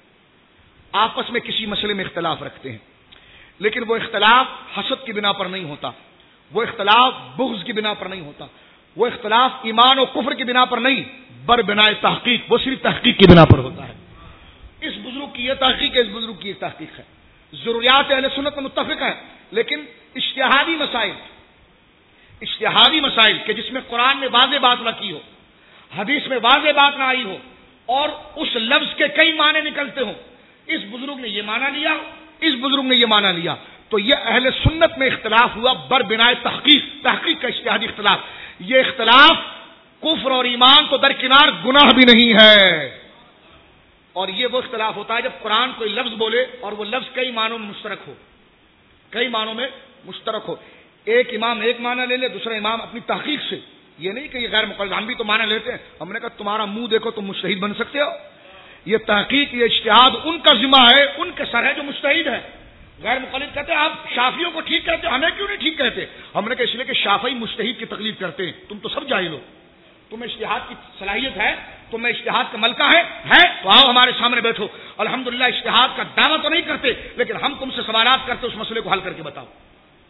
آپس میں کسی مسئلے میں اختلاف رکھتے ہیں، لیکن وہ اختلاف حسد کی بنا پر نہیں ہوتا، وہ اختلاف بغض کی بنا پر نہیں ہوتا، وہ اختلاف ایمان و کفر کی بنا پر نہیں، بر بنا تحقیق، وہ صرف تحقیق کی بنا پر ہوتا ہے۔ اس بزرگ کی یہ تحقیق ہے، اس بزرگ کی یہ تحقیق ہے۔ ضروریات اہل سنت میں متفق ہیں، لیکن اجتہادی مسائل اجتہادی مسائل کہ جس میں قرآن میں واضح بات نہ کی ہو، حدیث میں واضح بات نہ آئی ہو، اور اس لفظ کے کئی معنی نکلتے ہوں، اس بزرگ نے یہ معنی لیا، اس بزرگ نے یہ معنی لیا، تو یہ اہل سنت میں اختلاف ہوا بر بنا تحقیق، تحقیق کا اجتہادی اختلاف۔ یہ اختلاف کفر اور ایمان تو درکنار گناہ بھی نہیں ہے، اور یہ وہ اختلاف ہوتا ہے جب قرآن کوئی لفظ بولے اور وہ لفظ کئی معنوں میں مشترک ہو، کئی معنوں میں مشترک ہو، ایک امام ایک معنی لے لے، دوسرا امام اپنی تحقیق سے، یہ نہیں کہ یہ غیر مقلد، ہم بھی تو معنی لیتے ہیں، ہم نے کہا تمہارا منہ دیکھو تم مجتہد بن سکتے ہو، یہ تحقیق یہ اجتہاد ان کا ذمہ ہے، ان کے سر ہے جو مجتہد ہے۔ غیر مقلد کہتے ہیں آپ شافیوں کو ٹھیک کہتے ہو، ہمیں کیوں نہیں ٹھیک کہتے؟ ہم نے کہا اس لیے کہ شافعی مجتہد کی تقلید کرتے ہیں، تم تو سب جاہل ہو، تمہیں اجتہاد کی صلاحیت ہے، تمہیں اجتہاد کا ملکہ ہے ہے تو آؤ ہمارے سامنے بیٹھو، الحمدللہ اجتہاد کا دعویٰ تو نہیں کرتے، لیکن ہم تم سے سوالات کرتے، اس مسئلے کو حل کر کے بتاؤ، اس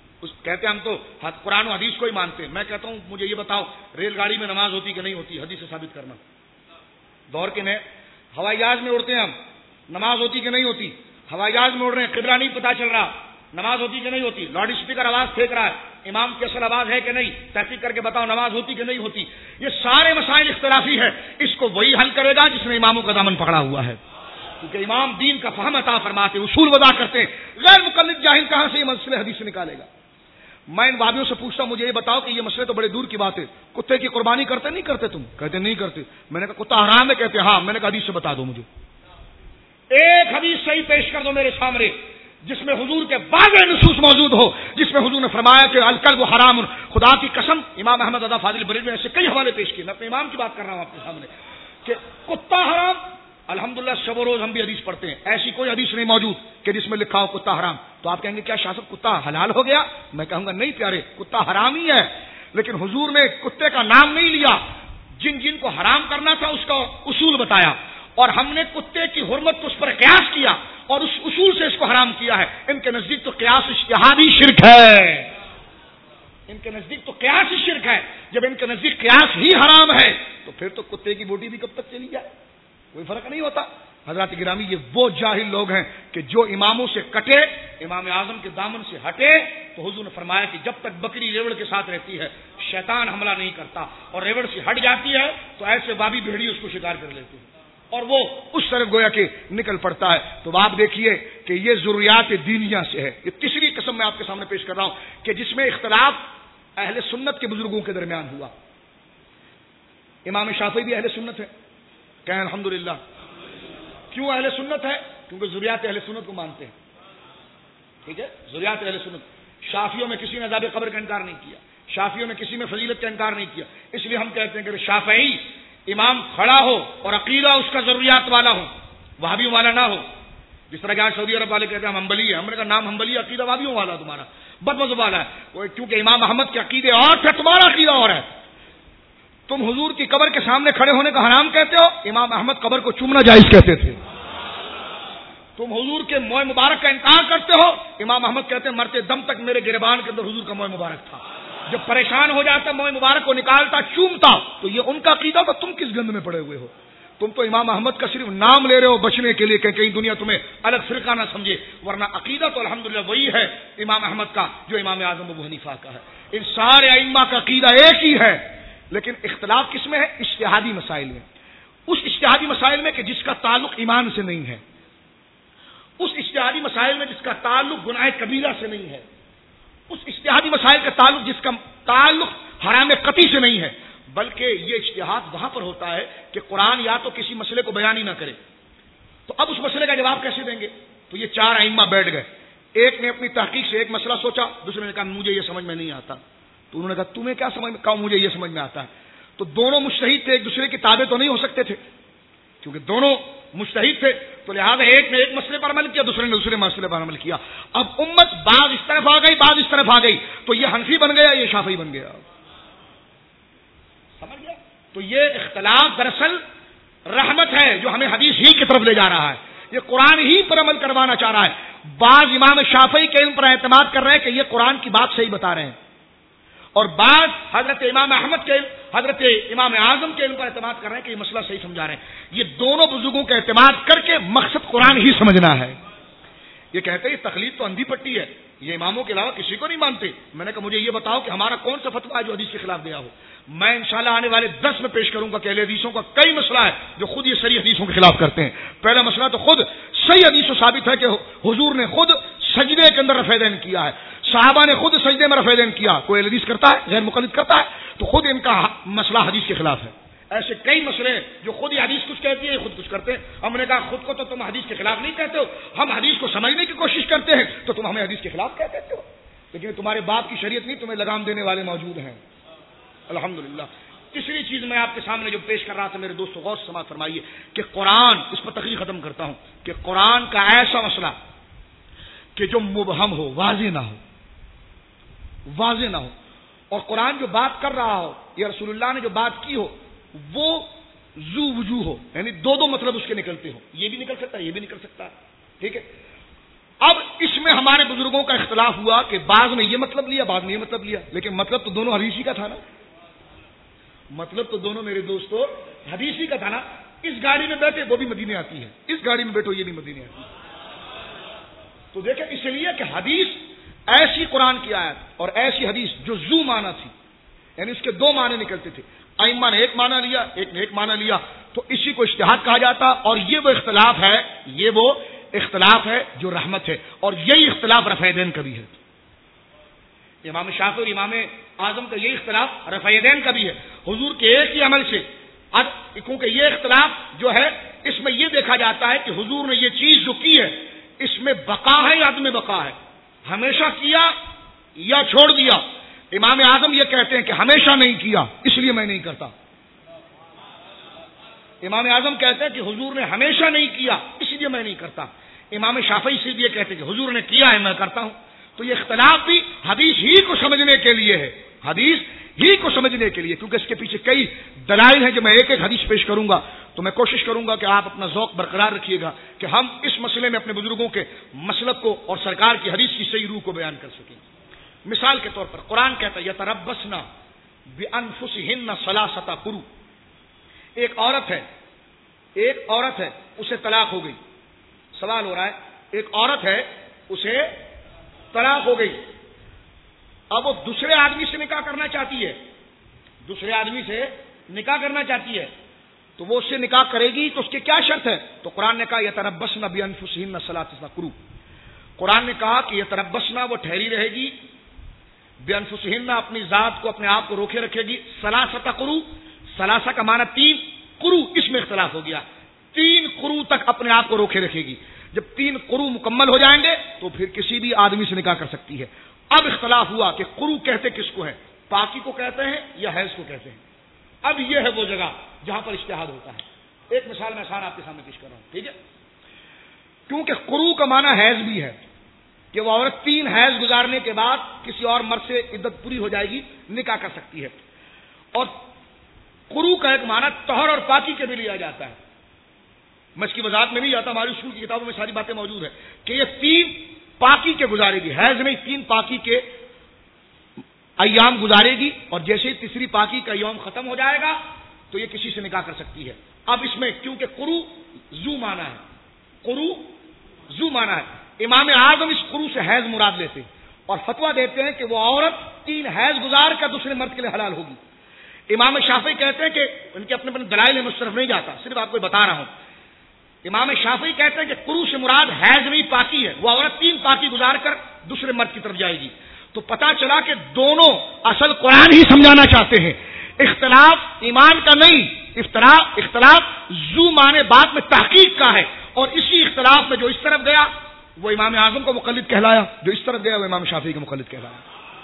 کہتے ہیں ہم تو قرآن و حدیث کو ہی مانتے ہیں. میں کہتا ہوں مجھے یہ بتاؤ ریل گاڑی میں نماز ہوتی کہ نہیں ہوتی؟ حدیث سے ثابت کرنا. دور کے نئے ہوائی جہاز میں اڑتے ہیں ہم, نماز ہوتی کہ نہیں ہوتی؟ ہوائی جہاز میں اڑ رہے ہیں, قبلہ نہیں پتا چل رہا, نماز ہوتی کہ نہیں ہوتی؟ لاؤڈ اسپیکر آواز پھینک رہا ہے, امام کی اصل آواز ہے کہ نہیں؟ تحقیق کر کے بتاؤ نماز ہوتی کہ نہیں ہوتی؟ یہ سارے مسائل اختلافی ہے. اس کو وہی حل کرے گا جس نے اماموں کا دامن پکڑا ہوا ہے, کیونکہ امام دین کا فہم عطا فرماتے, اصول وضع کرتے ہیں. غیر مقلد جاہل کہاں سے یہ مسئلے حدیث سے نکالے گا؟ میں ان وابیوں سے پوچھتا ہوں مجھے یہ بتاؤ کہ یہ مسئلے تو بڑے دور کی بات ہے, کتے کی قربانی کرتے نہیں کرتے؟ تم کہتے نہیں کرتے. میں نے کہا کتا حرام ہے؟ کہتے ہاں. میں نے کہا حدیث سے بتا دو مجھے, ایک حدیث صحیح پیش کر دو میرے سامنے جس میں حضور کے واضح نصوص موجود ہو, جس میں حضور نے فرمایا کہ الکلب حرام. خدا کی قسم امام احمد رضا فاضل بریلوی نے ایسے کئی حوالے پیش کیے. میں اپنے امام کی بات کر رہا ہوں آپ کے سامنے کہ کتا حرام. الحمدللہ شب و روز ہم بھی حدیث پڑھتے ہیں, ایسی کوئی حدیث نہیں موجود کہ جس میں لکھا ہو کتا حرام. تو آپ کہیں گے کیا شاہ صاحب کتا حلال ہو گیا؟ میں کہوں گا نہیں پیارے, کتا حرام ہی ہے, لیکن حضور نے کتے کا نام نہیں لیا. جن جن کو حرام کرنا تھا اس کا اصول بتایا, اور ہم نے کتے کی حرمت کو اس پر قیاس کیا اور اس اصول سے اس کو حرام کیا ہے. ان کے نزدیک تو قیاس اجتہادی شرک ہے, ان کے نزدیک تو قیاس ہی شرک ہے. جب ان کے نزدیک قیاس ہی حرام ہے تو پھر تو کتے کی بوٹی بھی کب تک چلی جائے, کوئی فرق نہیں ہوتا. حضرات گرامی, یہ وہ جاہل لوگ ہیں کہ جو اماموں سے کٹے, امام اعظم کے دامن سے ہٹے, تو حضور نے فرمایا کہ جب تک بکری ریوڑ کے ساتھ رہتی ہے شیطان حملہ نہیں کرتا, اور ریوڑ سے ہٹ جاتی ہے تو ایسے بابی بھیڑی اس کو شکار کر لیتے ہیں اور وہ اس طرف گویا کہ نکل پڑتا ہے. تو آپ دیکھیے کہ یہ ضروریات دینیہ سے ہے. یہ تیسری قسم میں آپ کے سامنے پیش کر رہا ہوں کہ جس میں اختلاف اہل سنت کے بزرگوں کے درمیان ہوا. امام شافعی بھی اہل سنت ہے, کہیں الحمدللہ. کیوں اہل سنت ہے؟ کیونکہ ضروریات اہل سنت کو مانتے ہیں. ٹھیک ہے, ضروریات اہل سنت. شافعیوں میں کسی نے عذاب قبر کا انکار نہیں کیا, شافعیوں میں کسی میں فضیلت کا انکار نہیں کیا. اس لیے ہم کہتے ہیں کہ شافعی امام کھڑا ہو اور عقیدہ اس کا ضروریات والا ہو, وہابیوں والا نہ ہو. جس طرح کہ سعودی عرب والے کہتے ہیں ہم حنبلی ہے, ہم نے کہا نام حنبلی, عقیدہ وہابیوں والا تمہارا, بد مذہب والا ہے. کیونکہ امام احمد کے عقیدے اور تھے, تمہارا عقیدہ اور ہے. تم حضور کی قبر کے سامنے کھڑے ہونے کا حرام کہتے ہو, امام احمد قبر کو چومنا جائز کہتے تھے. تم حضور کے موئے مبارک کا انکار کرتے ہو, امام احمد کہتے ہیں مرتے دم تک میرے گریبان کے اندر حضور کا موئے مبارک تھا, جب پریشان ہو جاتا موئے مبارک کو نکالتا چومتا. تو یہ ان کا عقیدہ تھا, تم کس گند میں پڑے ہوئے ہو؟ تم تو امام احمد کا صرف نام لے رہے ہو بچنے کے لیے کہ کہیں دنیا تمہیں الگ فرقہ نہ سمجھے, ورنہ عقیدہ تو الحمدللہ وہی ہے امام احمد کا جو امام اعظم ابو حنیفہ کا ہے. ان سارے ائمہ کا عقیدہ ایک ہی ہے, لیکن اختلاف کس میں ہے؟ اجتہادی مسائل میں. اس اجتہادی مسائل میں کہ جس کا تعلق ایمان سے نہیں ہے, اس اجتہادی مسائل میں جس کا تعلق گناہ کبیرہ سے نہیں ہے, اس اجتہادی مسائل کا تعلق جس کا تعلق حرام قطعی سے نہیں ہے, بلکہ یہ اجتہاد وہاں پر ہوتا ہے کہ قرآن یا تو کسی مسئلے کو بیان ہی نہ کرے, تو اب اس مسئلے کا جواب کیسے دیں گے؟ تو یہ چار ائمہ بیٹھ گئے, ایک نے اپنی تحقیق سے ایک مسئلہ سوچا, دوسرے نے کہا مجھے یہ سمجھ میں نہیں آتا, تو انہوں نے کہا تمہیں کیا سمجھ میں, کہا مجھے یہ سمجھ میں آتا ہے. تو دونوں مجتہد تھے, ایک دوسرے کی تابع تو نہیں ہو سکتے تھے, کیونکہ دونوں مجتہد تھے, تو لہٰذا ایک نے ایک مسئلے پر عمل کیا, دوسرے نے دوسرے مسئلے پر عمل کیا. اب امت بعض اس طرف آ گئی, بعض اس طرف آ گئی, تو یہ حنفی بن گیا, یہ شافعی بن گیا. سمجھ گیا؟ تو یہ اختلاف دراصل رحمت ہے جو ہمیں حدیث ہی کی طرف لے جا رہا ہے, یہ قرآن ہی پر عمل کروانا چاہ رہا ہے. بعض امام شافعی کے علم پر اعتماد کر رہے ہیں کہ یہ قرآن کی بات صحیح بتا رہے ہیں, اور بعض حضرت امام احمد کے حضرت امام اعظم کے علم پر اعتماد کر رہے ہیں کہ یہ مسئلہ صحیح سمجھا رہے ہیں. یہ دونوں بزرگوں کا اعتماد کر کے مقصد قرآن ہی سمجھنا ہے. یہ کہتے ہیں یہ تقلید تو اندھی پٹی ہے, یہ اماموں کے علاوہ کسی کو نہیں مانتے. میں نے کہا مجھے یہ بتاؤ کہ ہمارا کون سا فتویٰ ہے جو حدیث کے خلاف دیا ہو. میں انشاءاللہ آنے والے دس میں پیش کروں گا کہ اہل حدیثوں کا کئی مسئلہ ہے جو خود یہ صحیح حدیثوں کے خلاف کرتے ہیں. پہلا مسئلہ تو خود صحیح حدیث و ثابت ہے کہ حضور نے خود سجدے کے اندر رفع دین کیا ہے, صحابہ نے خود سجدے میں رفع دین کیا. کوئی حدیث کرتا ہے, غیر مقلد کرتا ہے, تو خود ان کا مسئلہ حدیث کے خلاف ہے. ایسے کئی مسئلے ہیں جو خود ہی حدیث کچھ کہتی ہے, خود کچھ کرتے ہیں. ہم نے کہا خود کو تو تم حدیث کے خلاف نہیں کہتے ہو, ہم حدیث کو سمجھنے کی کوشش کرتے ہیں, تو تم ہمیں حدیث کے خلاف کیا کہتے ہو؟ لیکن تمہارے باپ کی شریعت نہیں, تمہیں لگام دینے والے موجود ہیں الحمدللہ. تیسری چیز میں آپ کے سامنے جو پیش کر رہا تھا میرے دوستو, غور سے سماعت فرمائیے کہ قرآن, اس پر تقریر ختم کرتا ہوں, کہ قرآن کا ایسا مسئلہ کہ جو مبہم ہو, واضح نہ ہو, واضح نہ ہو, اور قرآن جو بات کر رہا ہو یا رسول اللہ نے جو بات کی ہو وہ ذو وجوہ ہو, یعنی دو دو مطلب اس کے نکلتے ہو, یہ بھی نکل سکتا ہے, یہ بھی نکل سکتا ہے. ٹھیک ہے, اب اس میں ہمارے بزرگوں کا اختلاف ہوا کہ بعض نے یہ مطلب لیا، بعض نے یہ مطلب لیا، لیکن مطلب تو دونوں حدیث ہی کا تھا نا، مطلب تو دونوں میرے دوستو حدیث ہی کا تھا نا۔ اس گاڑی میں بیٹھے وہ بھی مدینے آتی ہے، اس گاڑی میں بیٹھو یہ بھی مدینے آتی ہے۔ تو دیکھیں اس لیے کہ حدیث ایسی قرآن کی آیت اور ایسی حدیث جو زو معنی تھی، یعنی اس کے دو معنی نکلتے تھے، ائمہ نے ایک معنی لیا، ایک نے ایک معنی لیا، تو اسی کو اجتہاد کہا جاتا، اور یہ وہ اختلاف ہے، یہ وہ اختلاف ہے جو رحمت ہے، اور یہی اختلاف رفع یدین کا بھی ہے۔ امام شافعی اور امام اعظم کا یہی اختلاف رفع یدین کا بھی ہے، حضور کے ایک ہی عمل سے، کیونکہ یہ اختلاف جو ہے اس میں یہ دیکھا جاتا ہے کہ حضور نے یہ چیز جو کی ہے اس میں بقا ہے یا عدم بقا ہے، ہمیشہ کیا یا چھوڑ دیا۔ امام اعظم یہ کہتے ہیں کہ ہمیشہ نہیں کیا اس لیے میں نہیں کرتا، امام اعظم کہتے ہیں کہ حضور نے ہمیشہ نہیں کیا اس لیے میں نہیں کرتا، امام شافعی سے بھی یہ کہتے ہیں کہ حضور نے کیا ہے میں کرتا ہوں۔ تو یہ اختلاف بھی حدیث ہی کو سمجھنے کے لیے ہے، حدیث ہی کو سمجھنے کے لیے، کیونکہ اس کے پیچھے کئی دلائل ہیں جو میں ایک ایک حدیث پیش کروں گا، تو میں کوشش کروں گا کہ آپ اپنا ذوق برقرار رکھیے گا کہ ہم اس مسئلے میں اپنے بزرگوں کے مسلک کو اور سرکار کی حدیث کی صحیح روح کو بیان کر سکیں۔ مثال کے طور پر قرآن کہتا ہے یتربصن بانفسہن ثلاثۃ قروء، ایک عورت ہے ایک عورت ہے اسے طلاق ہو گئی، سوال ہو رہا ہے ایک عورت ہے اسے طلاق ہو گئی، اب وہ دوسرے آدمی سے نکاح کرنا چاہتی ہے، دوسرے آدمی سے نکاح کرنا چاہتی ہے، تو وہ اس سے نکاح کرے گی تو اس کی کیا شرط ہے؟ تو قرآن نے کہا یتربصن بانفسہن ثلاثۃ قروء، قرآن نے کہا کہ یتربصن وہ ٹھہری رہے گی، بانفسہن اپنی ذات کو اپنے آپ کو روکے رکھے گی، ثلاثۃ قروء، ثلاثہ کا معنی تین، قروء اس میں اختلاف ہو گیا، تین قروء تک اپنے آپ کو روکے رکھے گی، جب تین قروء مکمل ہو جائیں گے تو پھر کسی بھی آدمی سے نکاح کر سکتی ہے۔ اب اختلاف ہوا کہ قروء کہتے کس کو ہے، پاکی کو کہتے ہیں یا حیض کو کہتے ہیں؟ اب یہ ہے وہ جگہ جہاں پر اجتہاد ہوتا ہے۔ ایک مثال میں آسان آپ کے سامنے پیش کر رہا ہوں، ٹھیک ہے؟ کیونکہ قروء کا معنی حیض بھی ہے کہ وہ عورت تین حیض گزارنے کے بعد کسی اور مرد سے عدت پوری ہو جائے گی، نکاح کر سکتی ہے، اور قروء کا ایک معنی طہر اور پاکی کے بھی لیا جاتا ہے، میں اس کی وضاحت میں نہیں جاتا، ہماری اصول کی کتابوں میں ساری باتیں موجود ہیں کہ یہ تین پاکی کے گزارے گی، حیض نہیں تین پاکی کے ایام گزارے گی، اور جیسے ہی تیسری پاکی کا یوم ختم ہو جائے گا تو یہ کسی سے نکاح کر سکتی ہے۔ اب اس میں کیونکہ قروء زو معنی ہے، قروء زو معنی ہے، امام اعظم اس قروء سے حیض مراد لیتے ہیں اور فتویٰ دیتے ہیں کہ وہ عورت تین حیض گزار کر دوسرے مرد کے لیے حلال ہوگی۔ امام شافعی کہتے ہیں کہ ان کے اپنے اپنے دلائل میں مصرف نہیں جاتا، صرف آپ کو بتا رہا ہوں، امام شافعی کہتے ہیں کہ قروء سے مراد حیض نہیں پاکی ہے، وہ عورت تین پاکی گزار کر دوسرے مرد کی طرف جائے گی۔ تو پتا چلا کہ دونوں اصل قرآن ہی سمجھانا چاہتے ہیں، اختلاف ایمان کا نہیں، اختلاف اختلاف زو معنی بات میں تحقیق کا ہے، اور اسی اختلاف میں جو اس طرف گیا وہ امام اعظم کو مقلد کہلایا، جو اس طرف گیا وہ امام شافعی کو مقلد کہلایا۔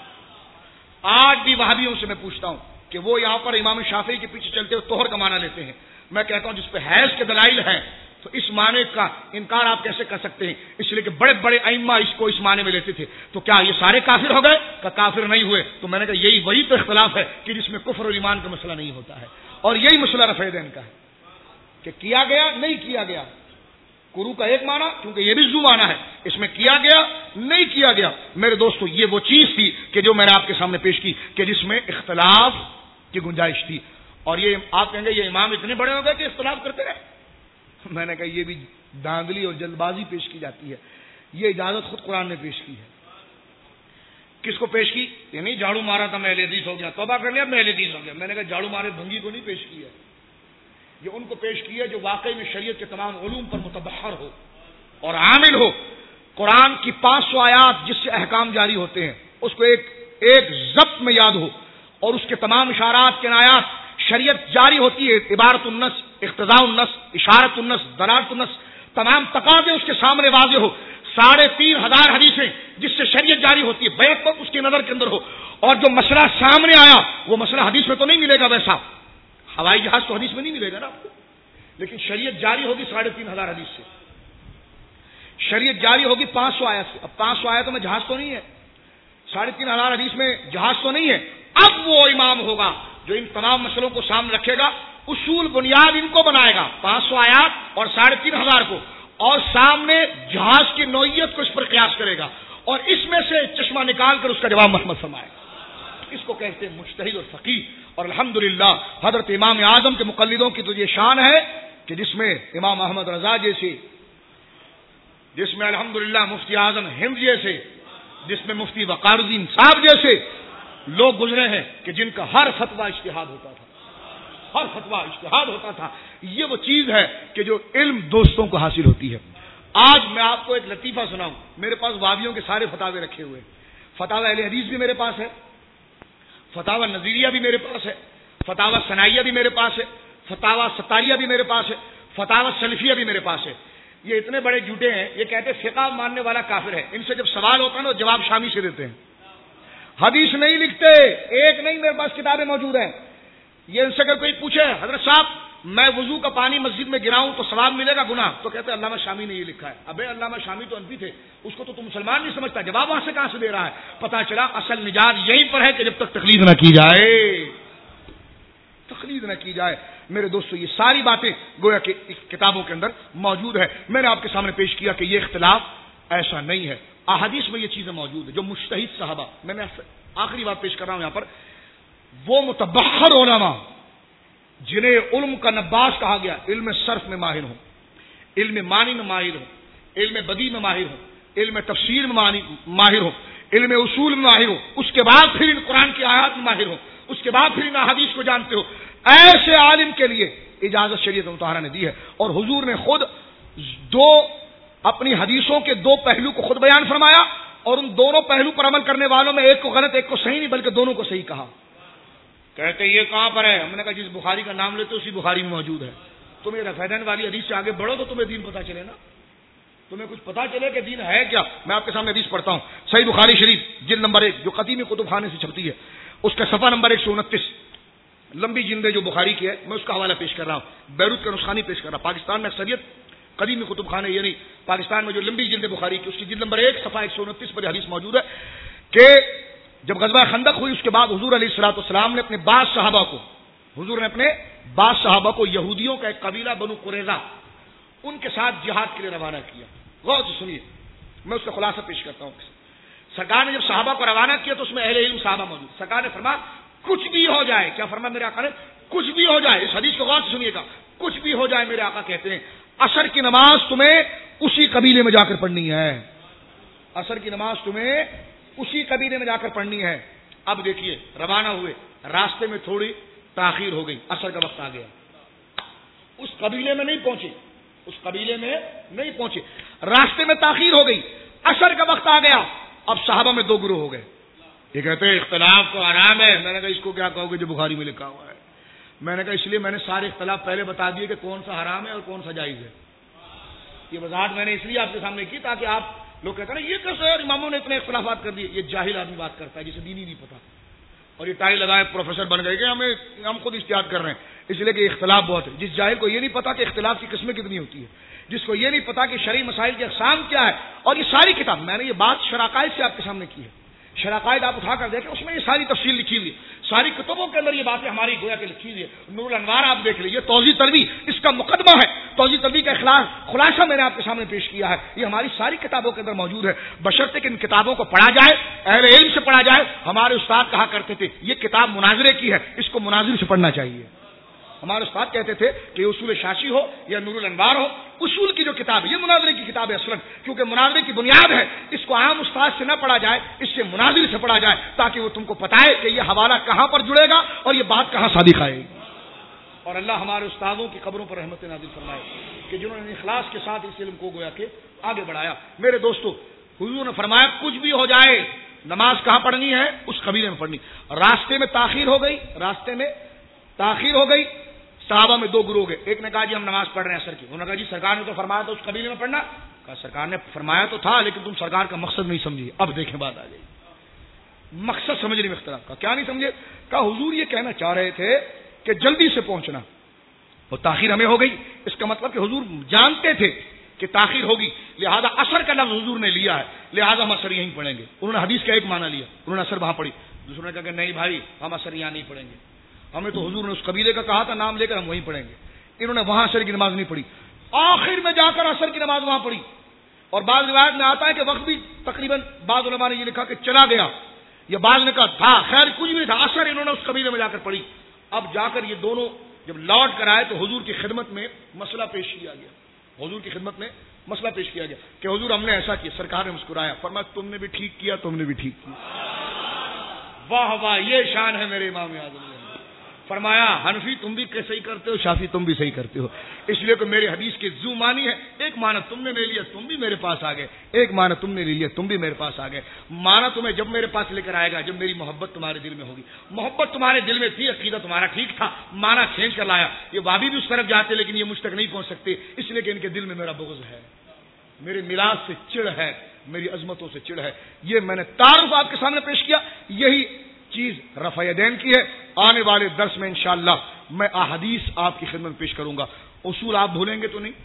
آج بھی وہابیوں سے میں پوچھتا ہوں کہ وہ یہاں پر امام شافعی کے پیچھے چلتے ہوئے طہر کا معنی لیتے ہیں، میں کہتا ہوں جس پہ حیض کے دلائل ہیں تو اس معنی کا انکار آپ کیسے کر سکتے ہیں؟ اس لیے کہ بڑے بڑے ائمہ اس کو اس معنی میں لیتے تھے، تو کیا یہ سارے کافر ہو گئے؟ کہ کافر نہیں ہوئے؟ تو میں نے کہا یہی وہی تو اختلاف ہے کہ جس میں کفر اور ایمان کا مسئلہ نہیں ہوتا ہے، اور یہی مسئلہ رفع یدین کا ہے کہ کیا گیا نہیں کیا گیا۔ قروء کا ایک معنی کیونکہ یہ بھی زو معنی ہے، اس میں کیا گیا نہیں کیا گیا۔ میرے دوستو یہ وہ چیز تھی کہ جو میں نے آپ کے سامنے پیش کی کہ جس میں اختلاف کی گنجائش تھی، اور یہ آپ کہیں گے یہ امام اتنے بڑے ہو گئے کہ اختلاف کرتے رہے، میں نے کہا یہ بھی دھاندلی اور جلد بازی پیش کی جاتی ہے، یہ اجازت خود قرآن نے پیش کی ہے۔ کس کو پیش کی؟ یعنی جھاڑو مارا تھا میں اہل حدیث ہو گیا، توبہ کر لیا میں اہل حدیث ہو گیا، میں نے کہا جھاڑو مارے بھنگی کو نہیں پیش کی ہے، یہ ان کو پیش کی ہے جو واقعی میں شریعت کے تمام علوم پر متبحر ہو اور عامل ہو۔ قرآن کی پانچ سو آیات جس سے احکام جاری ہوتے ہیں اس کو ایک ایک ضبط میں یاد ہو، اور اس کے تمام اشارات کنایات شریعت جاری ہوتی ہے، عبارت النص، اقتضاء النص، اشارت النص، دلالت النص، تمام تقاضے اس کے سامنے واضح ہو، ساڑھے تین ہزار حدیثیں جس سے شریعت جاری ہوتی ہے بیت پر اس کی نظر کے اندر ہو، اور جو مسئلہ سامنے آیا وہ مسئلہ حدیث میں تو نہیں ملے گا، ویسا ہوائی جہاز تو حدیث میں نہیں ملے گا نا آپ کو، لیکن شریعت جاری ہوگی ساڑھے تین ہزار حدیث سے، شریعت جاری ہوگی پانچ سو آیت سے۔ اب پانچ سو آیتوں میں جہاز تو نہیں ہے، ساڑھے تین ہزار حدیث میں جہاز تو نہیں ہے، اب وہ امام ہوگا جو ان تمام مسئلوں کو سامنے رکھے گا، اصول بنیاد ان کو بنائے گا، پانچ سو آیات اور ساڑھے تین ہزار کو، اور سامنے جہاز کی نوعیت کو اس پر قیاس کرے گا اور اس میں سے چشمہ نکال کر اس کا جواب محمد فرمائے گا. اس کو کہتے ہیں مجتہد اور فقیہ. اور الحمدللہ حضرت امام اعظم کے مقلدوں کی تو یہ شان ہے کہ جس میں امام احمد رضا جیسے، جس میں الحمدللہ مفتی اعظم ہند جیسے، جس میں مفتی وقار الدین صاحب جیسے لوگ گزرے ہیں کہ جن کا ہر فتویٰ اجتہاد ہوتا تھا، ہر فتویٰ اجتہاد ہوتا تھا. یہ وہ چیز ہے کہ جو علم دوستوں کو حاصل ہوتی ہے. آج میں آپ کو ایک لطیفہ سناؤں. میرے پاس واویوں کے سارے فتاوے رکھے ہوئے. فتاوی اہل حدیث بھی میرے پاس ہے، فتاوی نظیریہ بھی میرے پاس ہے، فتاوی ثنائیہ بھی میرے پاس ہے، فتاوی ستاریہ بھی میرے پاس ہے، فتاوی سلفیہ بھی میرے پاس ہے. یہ اتنے بڑے جھوٹے ہیں، یہ کہتے ہیں فقہ ماننے والا کافر ہے. ان سے جب سوال ہوتا ہے نا جواب شامی سے دیتے ہیں. حدیث نہیں لکھتے، ایک نہیں میرے پاس کتابیں موجود ہیں. یہ ان سے اگر کوئی پوچھے حضرت صاحب میں وضو کا پانی مسجد میں گراؤں تو ثواب ملے گا گناہ؟ تو کہتے ہیں علامہ شامی نے یہ لکھا ہے. ابے علامہ شامی تو انفی تھے، اس کو تو تم مسلمان نہیں سمجھتا. جواب وہاں سے کہاں سے دے رہا ہے؟ پتا چلا اصل نجات یہیں پر ہے کہ جب تک تقلید نہ کی جائے، تقلید نہ کی جائے. میرے دوستو یہ ساری باتیں گویا کہ کتابوں کے اندر موجود ہے. میں نے آپ کے سامنے پیش کیا کہ یہ اختلاف ایسا نہیں ہے. احادیث میں یہ چیزیں موجود ہیں. جو مجتہد صحابہ، میں نے آخری بات پیش کر رہا ہوں یہاں پر، وہ متبحر علماء جنہیں علم کا نباس کہا گیا، علم صرف میں ماہر ہوں، علم معنی میں ماہر ہوں، علم بدیع میں ماہر ہوں، علم تفسیر میں ماہر ہوں، علم اصول میں ماہر ہوں، اس کے بعد پھر ان قرآن کی آیات میں ماہر ہوں، اس کے بعد پھر ان احادیث کو جانتے ہو. ایسے عالم کے لیے اجازت شریعت مطہرہ نے دی ہے. اور حضور نے خود دو اپنی حدیثوں کے دو پہلو کو خود بیان فرمایا اور ان دونوں پہلو پر عمل کرنے والوں میں ایک کو غلط ایک کو صحیح نہیں بلکہ دونوں کو صحیح کہا. کہتے یہ کہاں پر ہے؟ ہم نے کہا جس بخاری کا نام لیتے اسی بخاری میں موجود ہے. تم یہ رفیدین والی حدیث سے آگے بڑھو تو تمہیں دین پتا چلے نا، تمہیں کچھ پتا چلے کہ دین ہے کیا. میں آپ کے سامنے حدیث پڑھتا ہوں، صحیح بخاری شریف جلد نمبر ایک جو قدیم کتب خانے سے چھپتی ہے، اس کا صفحہ نمبر ایک سو انتیس، لمبی جلد جو بخاری کی ہے. میں اس کا حوالہ پیش کر رہا ہوں، بیروت کا نسخہ نہیں پیش کر رہا. پاکستان میں اکثریت قدیم کتب خانے یعنی پاکستان میں جو لمبی جلد بخاری کی اس کی جلد نمبر ایک صفحہ ایک سو انتیس پر حدیث موجود ہے کہ جب غزوہ خندق ہوئی اس کے بعد حضور علیہ الصلوۃ والسلام نے اپنے بعض صحابہ کو حضور نے اپنے بعض صحابہ کو یہودیوں کا ایک قبیلہ بنو قریظہ ان کے ساتھ جہاد کے لیے روانہ کیا. غور سے سنیے، میں اس کا خلاصہ پیش کرتا ہوں. سرکار نے جب صحابہ کو روانہ کیا تو اس میں اہل علم صحابہ موجود. سرکار نے فرمایا کچھ بھی ہو جائے، کیا فرمایا میرے آقا نے؟ کچھ بھی ہو جائے. اس حدیث کو غور سے سنیے گا. کچھ بھی ہو جائے میرے آقا کہتے ہیں عصر کی نماز تمہیں اسی قبیلے میں جا کر پڑھنی ہے. عصر کی نماز تمہیں اسی قبیلے میں جا کر پڑھنی ہے. اب دیکھیے روانہ ہوئے، راستے میں تھوڑی تاخیر ہو گئی، عصر کا وقت آ گیا. اس قبیلے میں نہیں پہنچے، اس قبیلے میں نہیں پہنچے، راستے میں تاخیر ہو گئی، عصر کا وقت آ گیا. اب صحابہ میں دو گروہ ہو گئے. یہ کہتے ہیں اختلاف تو حرام ہے. میں نے کہا اس کو کیا کہو گے جو بخاری میں لکھا ہوا ہے؟ میں نے کہا اس لیے میں نے سارے اختلاف پہلے بتا دیے کہ کون سا حرام ہے اور کون سا جائز ہے. یہ وضاحت میں نے اس لیے آپ کے سامنے کی تاکہ آپ لوگ کہتے ہیں نا یہ کیسے ہے اماموں نے اتنے اختلافات کر دیے. یہ جاہل آدمی بات کرتا ہے جسے دین ہی نہیں پتا اور یہ ٹائی لگائے پروفیسر بن گئے کہ ہمیں ہم خود اجتہاد کر رہے ہیں. اس لیے کہ اختلاف بہت ہے. جس جاہل کو یہ نہیں پتا کہ اختلاف کی قسمیں کتنی ہوتی ہے، جس کو یہ نہیں پتا کہ شرعی مسائل کے اقسام کیا ہے. اور یہ ساری کتاب میں نے یہ بات شرعقائد سے آپ کے سامنے کی ہے. شرعقائد آپ اٹھا کر دیکھیں، اس میں یہ ساری تفصیل لکھی ہوئی ہے. ساری کتبوں کے اندر یہ باتیں ہماری گویا کے لکھی ہوئی ہے. نور الانوار آپ دیکھ لیجیے، توضیح تلوی اس کا مقدمہ ہے. توضیح تلوی کا اخلاص خلاصہ میں نے آپ کے سامنے پیش کیا ہے. یہ ہماری ساری کتابوں کے اندر موجود ہے. بشرطے کہ ان کتابوں کو پڑھا جائے، اہل علم سے پڑھا جائے. ہمارے استاد کہا کرتے تھے یہ کتاب مناظرے کی ہے، اس کو مناظر سے پڑھنا چاہیے. ہمارے استاد کہتے تھے کہ اصول شاشی ہو یا نور الانوار ہو، اصول کی جو کتاب ہے یہ مناظرے کی کتاب ہے اصلا، کیونکہ مناظرے کی بنیاد ہے. اس کو عام استاد سے نہ پڑھا جائے، اس سے مناظر سے پڑھا جائے تاکہ وہ تم کو بتائے کہ یہ حوالہ کہاں پر جڑے گا اور یہ بات کہاں صادق آئے گی. اور اللہ ہمارے استادوں کی قبروں پر رحمت نازل فرمائے کہ جنہوں نے اخلاص کے ساتھ اس علم کو گویا کہ آگے بڑھایا. میرے دوستو، حضور نے فرمایا کچھ بھی ہو جائے نماز کہاں پڑھنی ہے؟ اس قبیلے میں پڑھنی. راستے میں تاخیر ہو گئی، راستے میں تاخیر ہو گئی. صحابہ میں دو گروہ گئے. ایک نے کہا جی ہم نماز پڑھ رہے ہیں عصر کی. انہوں نے کہا جی سرکار نے تو فرمایا تھا اس قبیلے میں پڑھنا. کہا سرکار نے فرمایا تو تھا لیکن تم سرکار کا مقصد نہیں سمجھی. اب دیکھیں بات آ گئی، مقصد سمجھنے میں اختلاف. کا کیا نہیں سمجھے؟ کہا حضور یہ کہنا چاہ رہے تھے کہ جلدی سے پہنچنا، وہ تاخیر ہمیں ہو گئی. اس کا مطلب کہ حضور جانتے تھے کہ تاخیر ہوگی، لہذا عصر کا لفظ حضور نے لیا ہے، لہذا ہم عصر یہیں پڑھیں گے. انہوں نے حدیث کا ایک معنی لیا، انہوں نے عصر وہاں پڑھی. دوسروں نے کہا کہ نہیں بھائی ہم عصر یہاں نہیں پڑھیں گے، ہمیں تو حضور نے اس قبیلے کا کہا تھا نام لے کر ہم وہیں پڑھیں گے. انہوں نے وہاں عصر کی نماز نہیں پڑھی. آخر میں جا کر عصر کی نماز وہاں پڑھی، اور بعض روایت میں آتا ہے کہ وقت بھی تقریباً بعض علماء نے یہ لکھا کہ چلا گیا، یا بعض نے کہا تھا، خیر کچھ بھی نہیں تھا، عصر انہوں نے اس قبیلے میں جا کر پڑھی۔ اب جا کر یہ دونوں جب لوٹ کر آئے تو حضور کی خدمت میں مسئلہ پیش کیا گیا، حضور کی خدمت میں مسئلہ پیش کیا گیا کہ حضور ہم نے ایسا کیا۔ سرکار نے مسکرایا، فرمایا تم نے بھی ٹھیک کیا، تم نے بھی ٹھیک کیا۔ واہ واہ، یہ شان ہے میرے امام اعظم۔ فرمایا حنفی تم بھی صحیح کرتے ہو، شافی تم بھی صحیح کرتے ہو، اس لیے کہ میرے حدیث کے زو معنی ہے، ایک معنی تم نے لے لیا تم بھی میرے پاس آ گئے، ایک معنی تم نے لے لیا تم بھی میرے پاس آ گئے۔ معنی تمہیں جب میرے پاس لے کر آئے گا جب میری محبت تمہارے دل میں ہوگی، محبت تمہارے دل میں تھی، عقیدہ تمہارا ٹھیک تھا، معنی کھینچ کر لایا۔ یہ وابی بھی اس طرف جاتے لیکن یہ مجھ تک نہیں پہنچ سکتے، اس لیے کہ ان کے دل میں میرا بغض ہے، میرے میلاد سے چڑ ہے، میری عظمتوں سے چڑ ہے۔ یہ میں نے تعارف آپ کے سامنے پیش کیا، یہی چیز رفع یدین کی ہے۔ آنے والے درس میں انشاءاللہ میں احادیث آپ کی خدمت پیش کروں گا، اصول آپ بھولیں گے تو نہیں۔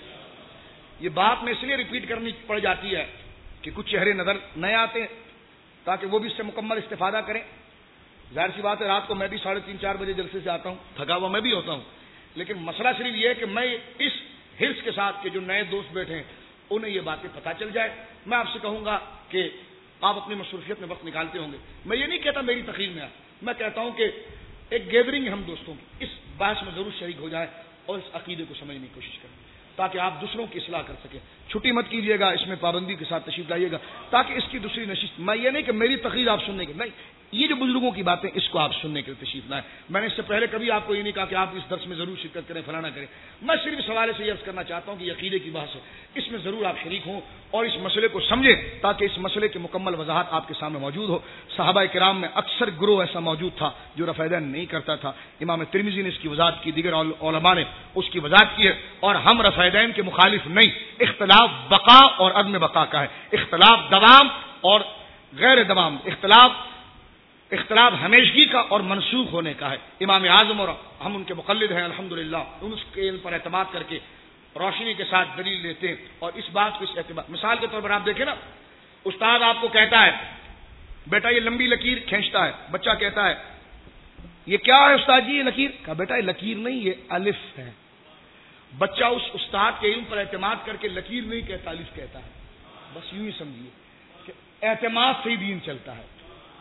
یہ بات میں اس لیے ریپیٹ کرنی پڑ جاتی ہے کہ کچھ چہرے نظر نئے آتے ہیں تاکہ وہ بھی اس سے مکمل استفادہ کریں۔ ظاہر سی بات ہے رات کو میں بھی ساڑھے تین چار بجے جلسے سے آتا ہوں، تھکا ہوا میں بھی ہوتا ہوں، لیکن مسئلہ صرف یہ ہے کہ میں اس حرص کے ساتھ کہ جو نئے دوست بیٹھے ہیں انہیں یہ باتیں پتہ چل جائے۔ میں آپ سے کہوں گا کہ آپ اپنی مصروفیت میں وقت نکالتے ہوں گے، میں یہ نہیں کہتا میری تقریر میں آ، میں کہتا ہوں کہ ایک گیدرنگ ہے ہم دوستوں کی، اس بحث میں ضرور شریک ہو جائے اور اس عقیدے کو سمجھنے کی کوشش کریں تاکہ آپ دوسروں کی اصلاح کر سکیں۔ چھٹی مت کیجیے گا، اس میں پابندی کے ساتھ تشریف لائیے گا تاکہ اس کی دوسری نشست، میں یہ نہیں کہ میری تقریر آپ سننے کے، نہیں، یہ جو بزرگوں کی باتیں اس کو آپ سننے کے لیے تشریف لائیں۔ میں نے اس سے پہلے کبھی آپ کو یہ نہیں کہا کہ آپ اس درس میں ضرور شرکت کریں، فلانا کریں، میں صرف اس حوالے سے یہ عرض کرنا چاہتا ہوں کہ عقیدے کی بحث ہے، اس میں ضرور آپ شریک ہوں اور اس مسئلے کو سمجھیں تاکہ اس مسئلے کی مکمل وضاحت آپ کے سامنے موجود ہو۔ صحابہ کرام میں اکثر گروہ ایسا موجود تھا جو رفع یدین نہیں کرتا تھا، امام ترمذی نے اس کی وضاحت کی، دیگر علماء نے اس کی وضاحت کی ہے، اور ہم رفع یدین کے مخالف نہیں۔ اختلاف بقا اور عدم بقا کا ہے، اختلاف دوام اور غیر دوام، اختلاف اختلاف ہمیشگی کا اور منسوخ ہونے کا ہے۔ امام اعظم اور ہم ان کے مقلد ہیں الحمدللہ، ان کے علم پر اعتماد کر کے روشنی کے ساتھ دلیل لیتے ہیں، اور اس بات کو اس اعتبار، مثال کے طور پر آپ دیکھیں نا، استاد آپ کو کہتا ہے بیٹا یہ لمبی لکیر کھینچتا ہے، بچہ کہتا ہے یہ کیا ہے استاد جی یہ لکیر؟ کہا بیٹا یہ لکیر نہیں یہ الف ہے۔ بچہ اس استاد کے علم پر اعتماد کر کے لکیر نہیں کہتا الف کہتا ہے، بس یوں ہی سمجھیے کہ اعتماد سے ہی دین چلتا ہے۔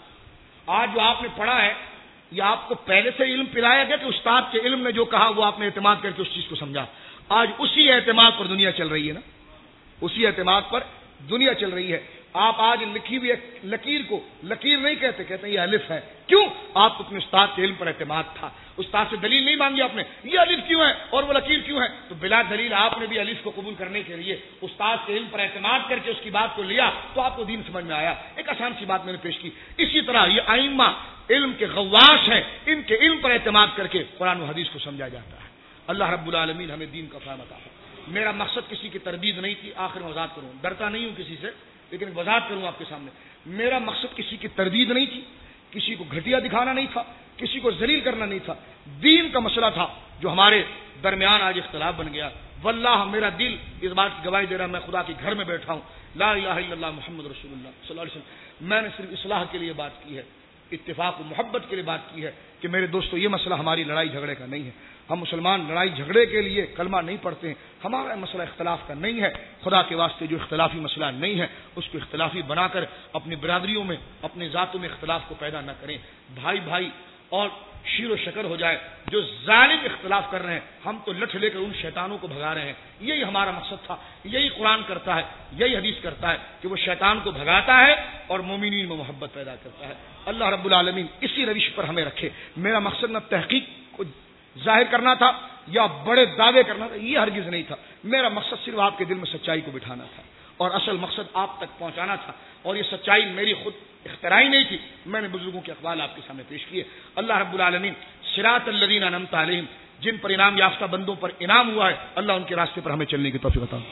آج جو آپ نے پڑھا ہے یہ آپ کو پہلے سے علم پلایا گیا کہ استاد کے علم نے جو کہا وہ آپ نے اعتماد کر کے اس چیز کو سمجھا، آج اسی اعتماد پر دنیا چل رہی ہے نا، اسی اعتماد پر دنیا چل رہی ہے۔ آپ آج لکھی ہوئی لکیر کو لکیر نہیں کہتے، کہتے ہیں یہ الف ہے، کیوں؟ آپ کو اپنے استاد کے علم پر اعتماد تھا، استاد سے دلیل نہیں مانگی آپ نے یہ الف کیوں ہے اور وہ لکیر کیوں ہے، تو بلا دلیل آپ نے بھی الف کو قبول کرنے کے لیے استاد کے علم پر اعتماد کر کے اس کی بات کو لیا تو آپ کو دین سمجھ میں آیا۔ ایک آسان سی بات میں نے پیش کی۔ اسی طرح یہ ائمہ علم کے غواش ہیں، ان کے علم پر اعتماد کر کے قرآن و حدیث کو سمجھا جاتا ہے۔ اللہ رب العالمین ہمیں دین کا فہم عطا فرمائے۔ میرا مقصد کسی کی تردید نہیں تھی، آخر میں وضاحت کروں، ڈرتا نہیں ہوں کسی سے لیکن وضاحت کروں آپ کے سامنے، میرا مقصد کسی کی تردید نہیں تھی، کسی کو گھٹیا دکھانا نہیں تھا، کسی کو ذلیل کرنا نہیں تھا، دین کا مسئلہ تھا جو ہمارے درمیان آج اختلاف بن گیا۔ واللہ میرا دل اس بات کی گواہی دے رہا، میں خدا کے گھر میں بیٹھا ہوں، لا الہ الا اللہ محمد رسول اللہ صلی اللہ علیہ وسلم، میں نے صرف اصلاح کے لیے بات کی ہے، اتفاق و محبت کے لیے بات کی ہے کہ میرے دوستو یہ مسئلہ ہماری لڑائی جھگڑے کا نہیں ہے، ہم مسلمان لڑائی جھگڑے کے لیے کلمہ نہیں پڑھتے ہیں، ہمارا مسئلہ اختلاف کا نہیں ہے، خدا کے واسطے جو اختلافی مسئلہ نہیں ہے اس کو اختلافی بنا کر اپنی برادریوں میں اپنے ذاتوں میں اختلاف کو پیدا نہ کریں، بھائی بھائی اور شیر و شکر ہو جائے۔ جو ظالم اختلاف کر رہے ہیں ہم تو لٹھ لے کر ان شیطانوں کو بھگا رہے ہیں، یہی ہمارا مقصد تھا، یہی قرآن کرتا ہے، یہی حدیث کرتا ہے کہ وہ شیطان کو بھگاتا ہے اور مومنین میں محبت پیدا کرتا ہے۔ اللہ رب العالمین اسی روش پر ہمیں رکھے۔ میرا مقصد نہ تحقیق کو ظاہر کرنا تھا یا بڑے دعوے کرنا تھا، یہ ہرگز نہیں تھا، میرا مقصد صرف آپ کے دل میں سچائی کو بٹھانا تھا اور اصل مقصد آپ تک پہنچانا تھا، اور یہ سچائی میری خود اختراعی نہیں تھی، میں نے بزرگوں کے اقوال آپ کے سامنے پیش کیے۔ اللہ رب العالمین صراط الذین انعمت علیہم، جن پر انعام یافتہ بندوں پر انعام ہوا ہے، اللہ ان کے راستے پر ہمیں چلنے کی توفیق عطا۔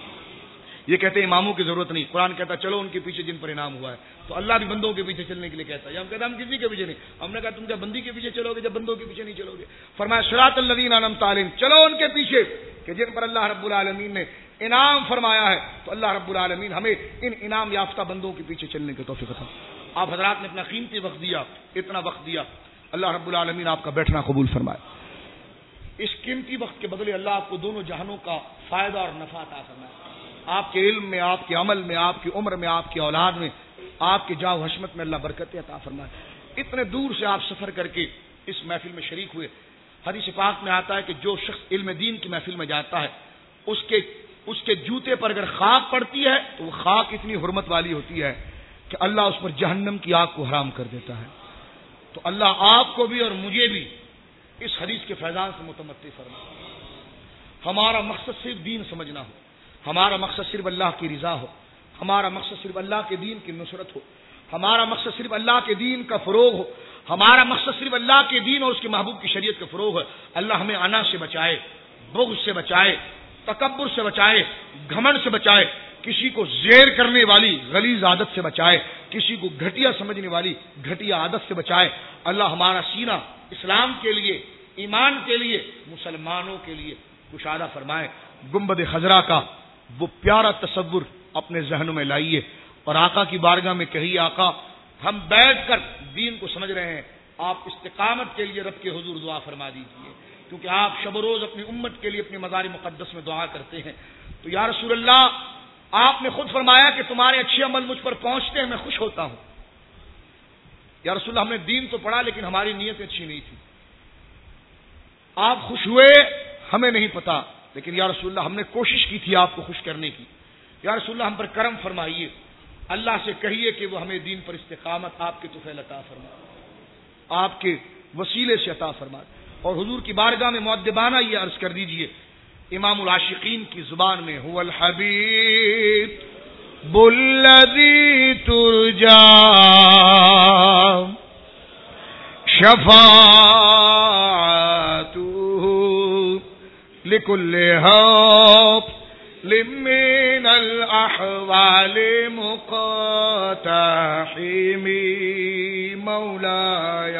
یہ کہتے ہیں اماموں کی ضرورت نہیں، قرآن کہتا چلو ان کے پیچھے جن پر انعام ہوا ہے، تو اللہ بھی بندوں کے پیچھے چلنے کے لیے کہتا ہے، ہم کہتے ہیں ہم کسی کے پیچھے نہیں، ہم نے کہا تم کیا بندی کے پیچھے چلو گے جب بندوں کے پیچھے نہیں چلو گے؟ فرمایا صراط الذین انعمت علیہم، چلو ان کے پیچھے کہ جن پر اللہ رب العالمین نے انعام فرمایا ہے، تو اللہ رب العالمین ہمیں ان انعام یافتہ بندوں کے پیچھے چلنے کی توفیق عطا۔ آپ حضرات نے اپنا قیمتی وقت دیا، اتنا وقت دیا، اللہ رب العالمین آپ کا بیٹھنا قبول فرمائے۔ اس قیمتی وقت کے بدلے اللہ آپ کو دونوں جہانوں کا فائدہ اور نفع عطا فرمائے. آپ کے علم میں، آپ کے عمل میں، آپ کی عمر میں، آپ کی اولاد میں، آپ کے جاہ و حشمت میں اللہ برکت عطا فرمائے. اتنے دور سے آپ سفر کر کے اس محفل میں شریک ہوئے. حدیث پاک میں آتا ہے کہ جو شخص علم دین کی محفل میں جاتا ہے اس کے اس کے جوتے پر اگر خاک پڑتی ہے تو وہ خاک اتنی حرمت والی ہوتی ہے کہ اللہ اس پر جہنم کی آگ کو حرام کر دیتا ہے. تو اللہ آپ کو بھی اور مجھے بھی اس حدیث کے فیضان سے متمتع فرمائے. ہمارا مقصد صرف دین سمجھنا ہو، ہمارا مقصد صرف اللہ کی رضا ہو، ہمارا مقصد صرف اللہ کے دین کی نصرت ہو، ہمارا مقصد صرف اللہ کے دین کا فروغ ہو، ہمارا مقصد صرف اللہ کے دین اور اس کے محبوب کی شریعت کا فروغ ہے. اللہ ہمیں انا سے بچائے، بغض سے بچائے، تکبر سے بچائے، گھمنڈ سے بچائے، کسی کو زیر کرنے والی غلیظ عادت سے بچائے، کسی کو گھٹیا سمجھنے والی گھٹیا عادت سے بچائے. اللہ ہمارا سینہ اسلام کے لیے، ایمان کے لیے، مسلمانوں کے لیے کشادہ فرمائے. گنبد خضرا کا وہ پیارا تصور اپنے ذہنوں میں لائیے اور آقا کی بارگاہ میں کہیے، آقا ہم بیٹھ کر دین کو سمجھ رہے ہیں، آپ استقامت کے لیے رب کے حضور دعا فرما دیجیے، کیونکہ آپ شب و روز اپنی امت کے لیے اپنے مزار مقدس میں دعا کرتے ہیں. تو یا رسول اللہ، آپ نے خود فرمایا کہ تمہارے اچھے عمل مجھ پر پہنچتے ہیں، میں خوش ہوتا ہوں. یا رسول اللہ، ہم نے دین تو پڑھا لیکن ہماری نیت اچھی نہیں تھی. آپ خوش ہوئے ہمیں نہیں پتا، لیکن یا رسول اللہ ہم نے کوشش کی تھی آپ کو خوش کرنے کی. یا رسول اللہ ہم پر کرم فرمائیے، اللہ سے کہیے کہ وہ ہمیں دین پر استقامت آپ کے طفیل عطا فرمائے، آپ کے وسیلے سے عطا فرمائے. اور حضور کی بارگاہ میں مؤدبانہ یہ عرض کر دیجئے امام العاشقین کی زبان میں، هو الحبیب الذی ترجا شفاعته لكل حبل من الأحوال مقتحم مولاي.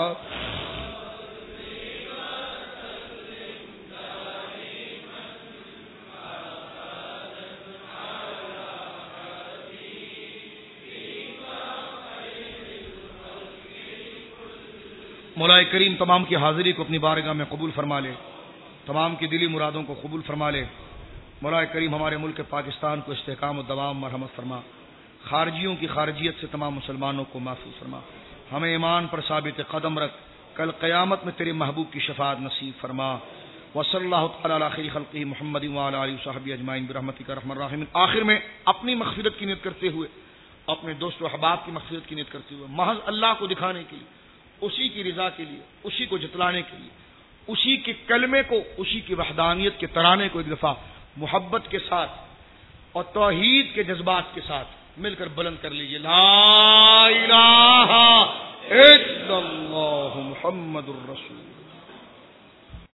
مولا کریم تمام کی حاضری کو اپنی بارگاہ میں قبول فرما لے، تمام کی دلی مرادوں کو قبول فرما لے. مولا کریم ہمارے ملک پاکستان کو استحکام و دوام مرحمت فرما، خارجیوں کی خارجیت سے تمام مسلمانوں کو محفوظ فرما. ہمیں ایمان پر ثابت قدم رکھ، کل قیامت میں تیرے محبوب کی شفاعت نصیب فرما. وصلی اللہ تعالی علی خیر خلقہ محمد وعلی آلہ وصحبہ اجمعین برحمتک ارحم الراحمین. آخر میں اپنی مغفرت کی نیت کرتے ہوئے، اپنے دوست و احباب کی مغفرت کی نیت کرتے ہوئے، محض اللہ کو دکھانے کے لیے، اسی کی رضا کے لیے، اسی کو جتلانے کے لیے، اسی کے کلمے کو، اسی کی وحدانیت کے ترانے کو ایک دفعہ محبت کے ساتھ اور توحید کے جذبات کے ساتھ مل کر بلند کر لیجیے. لا الہ الا اللہ محمد الرسول.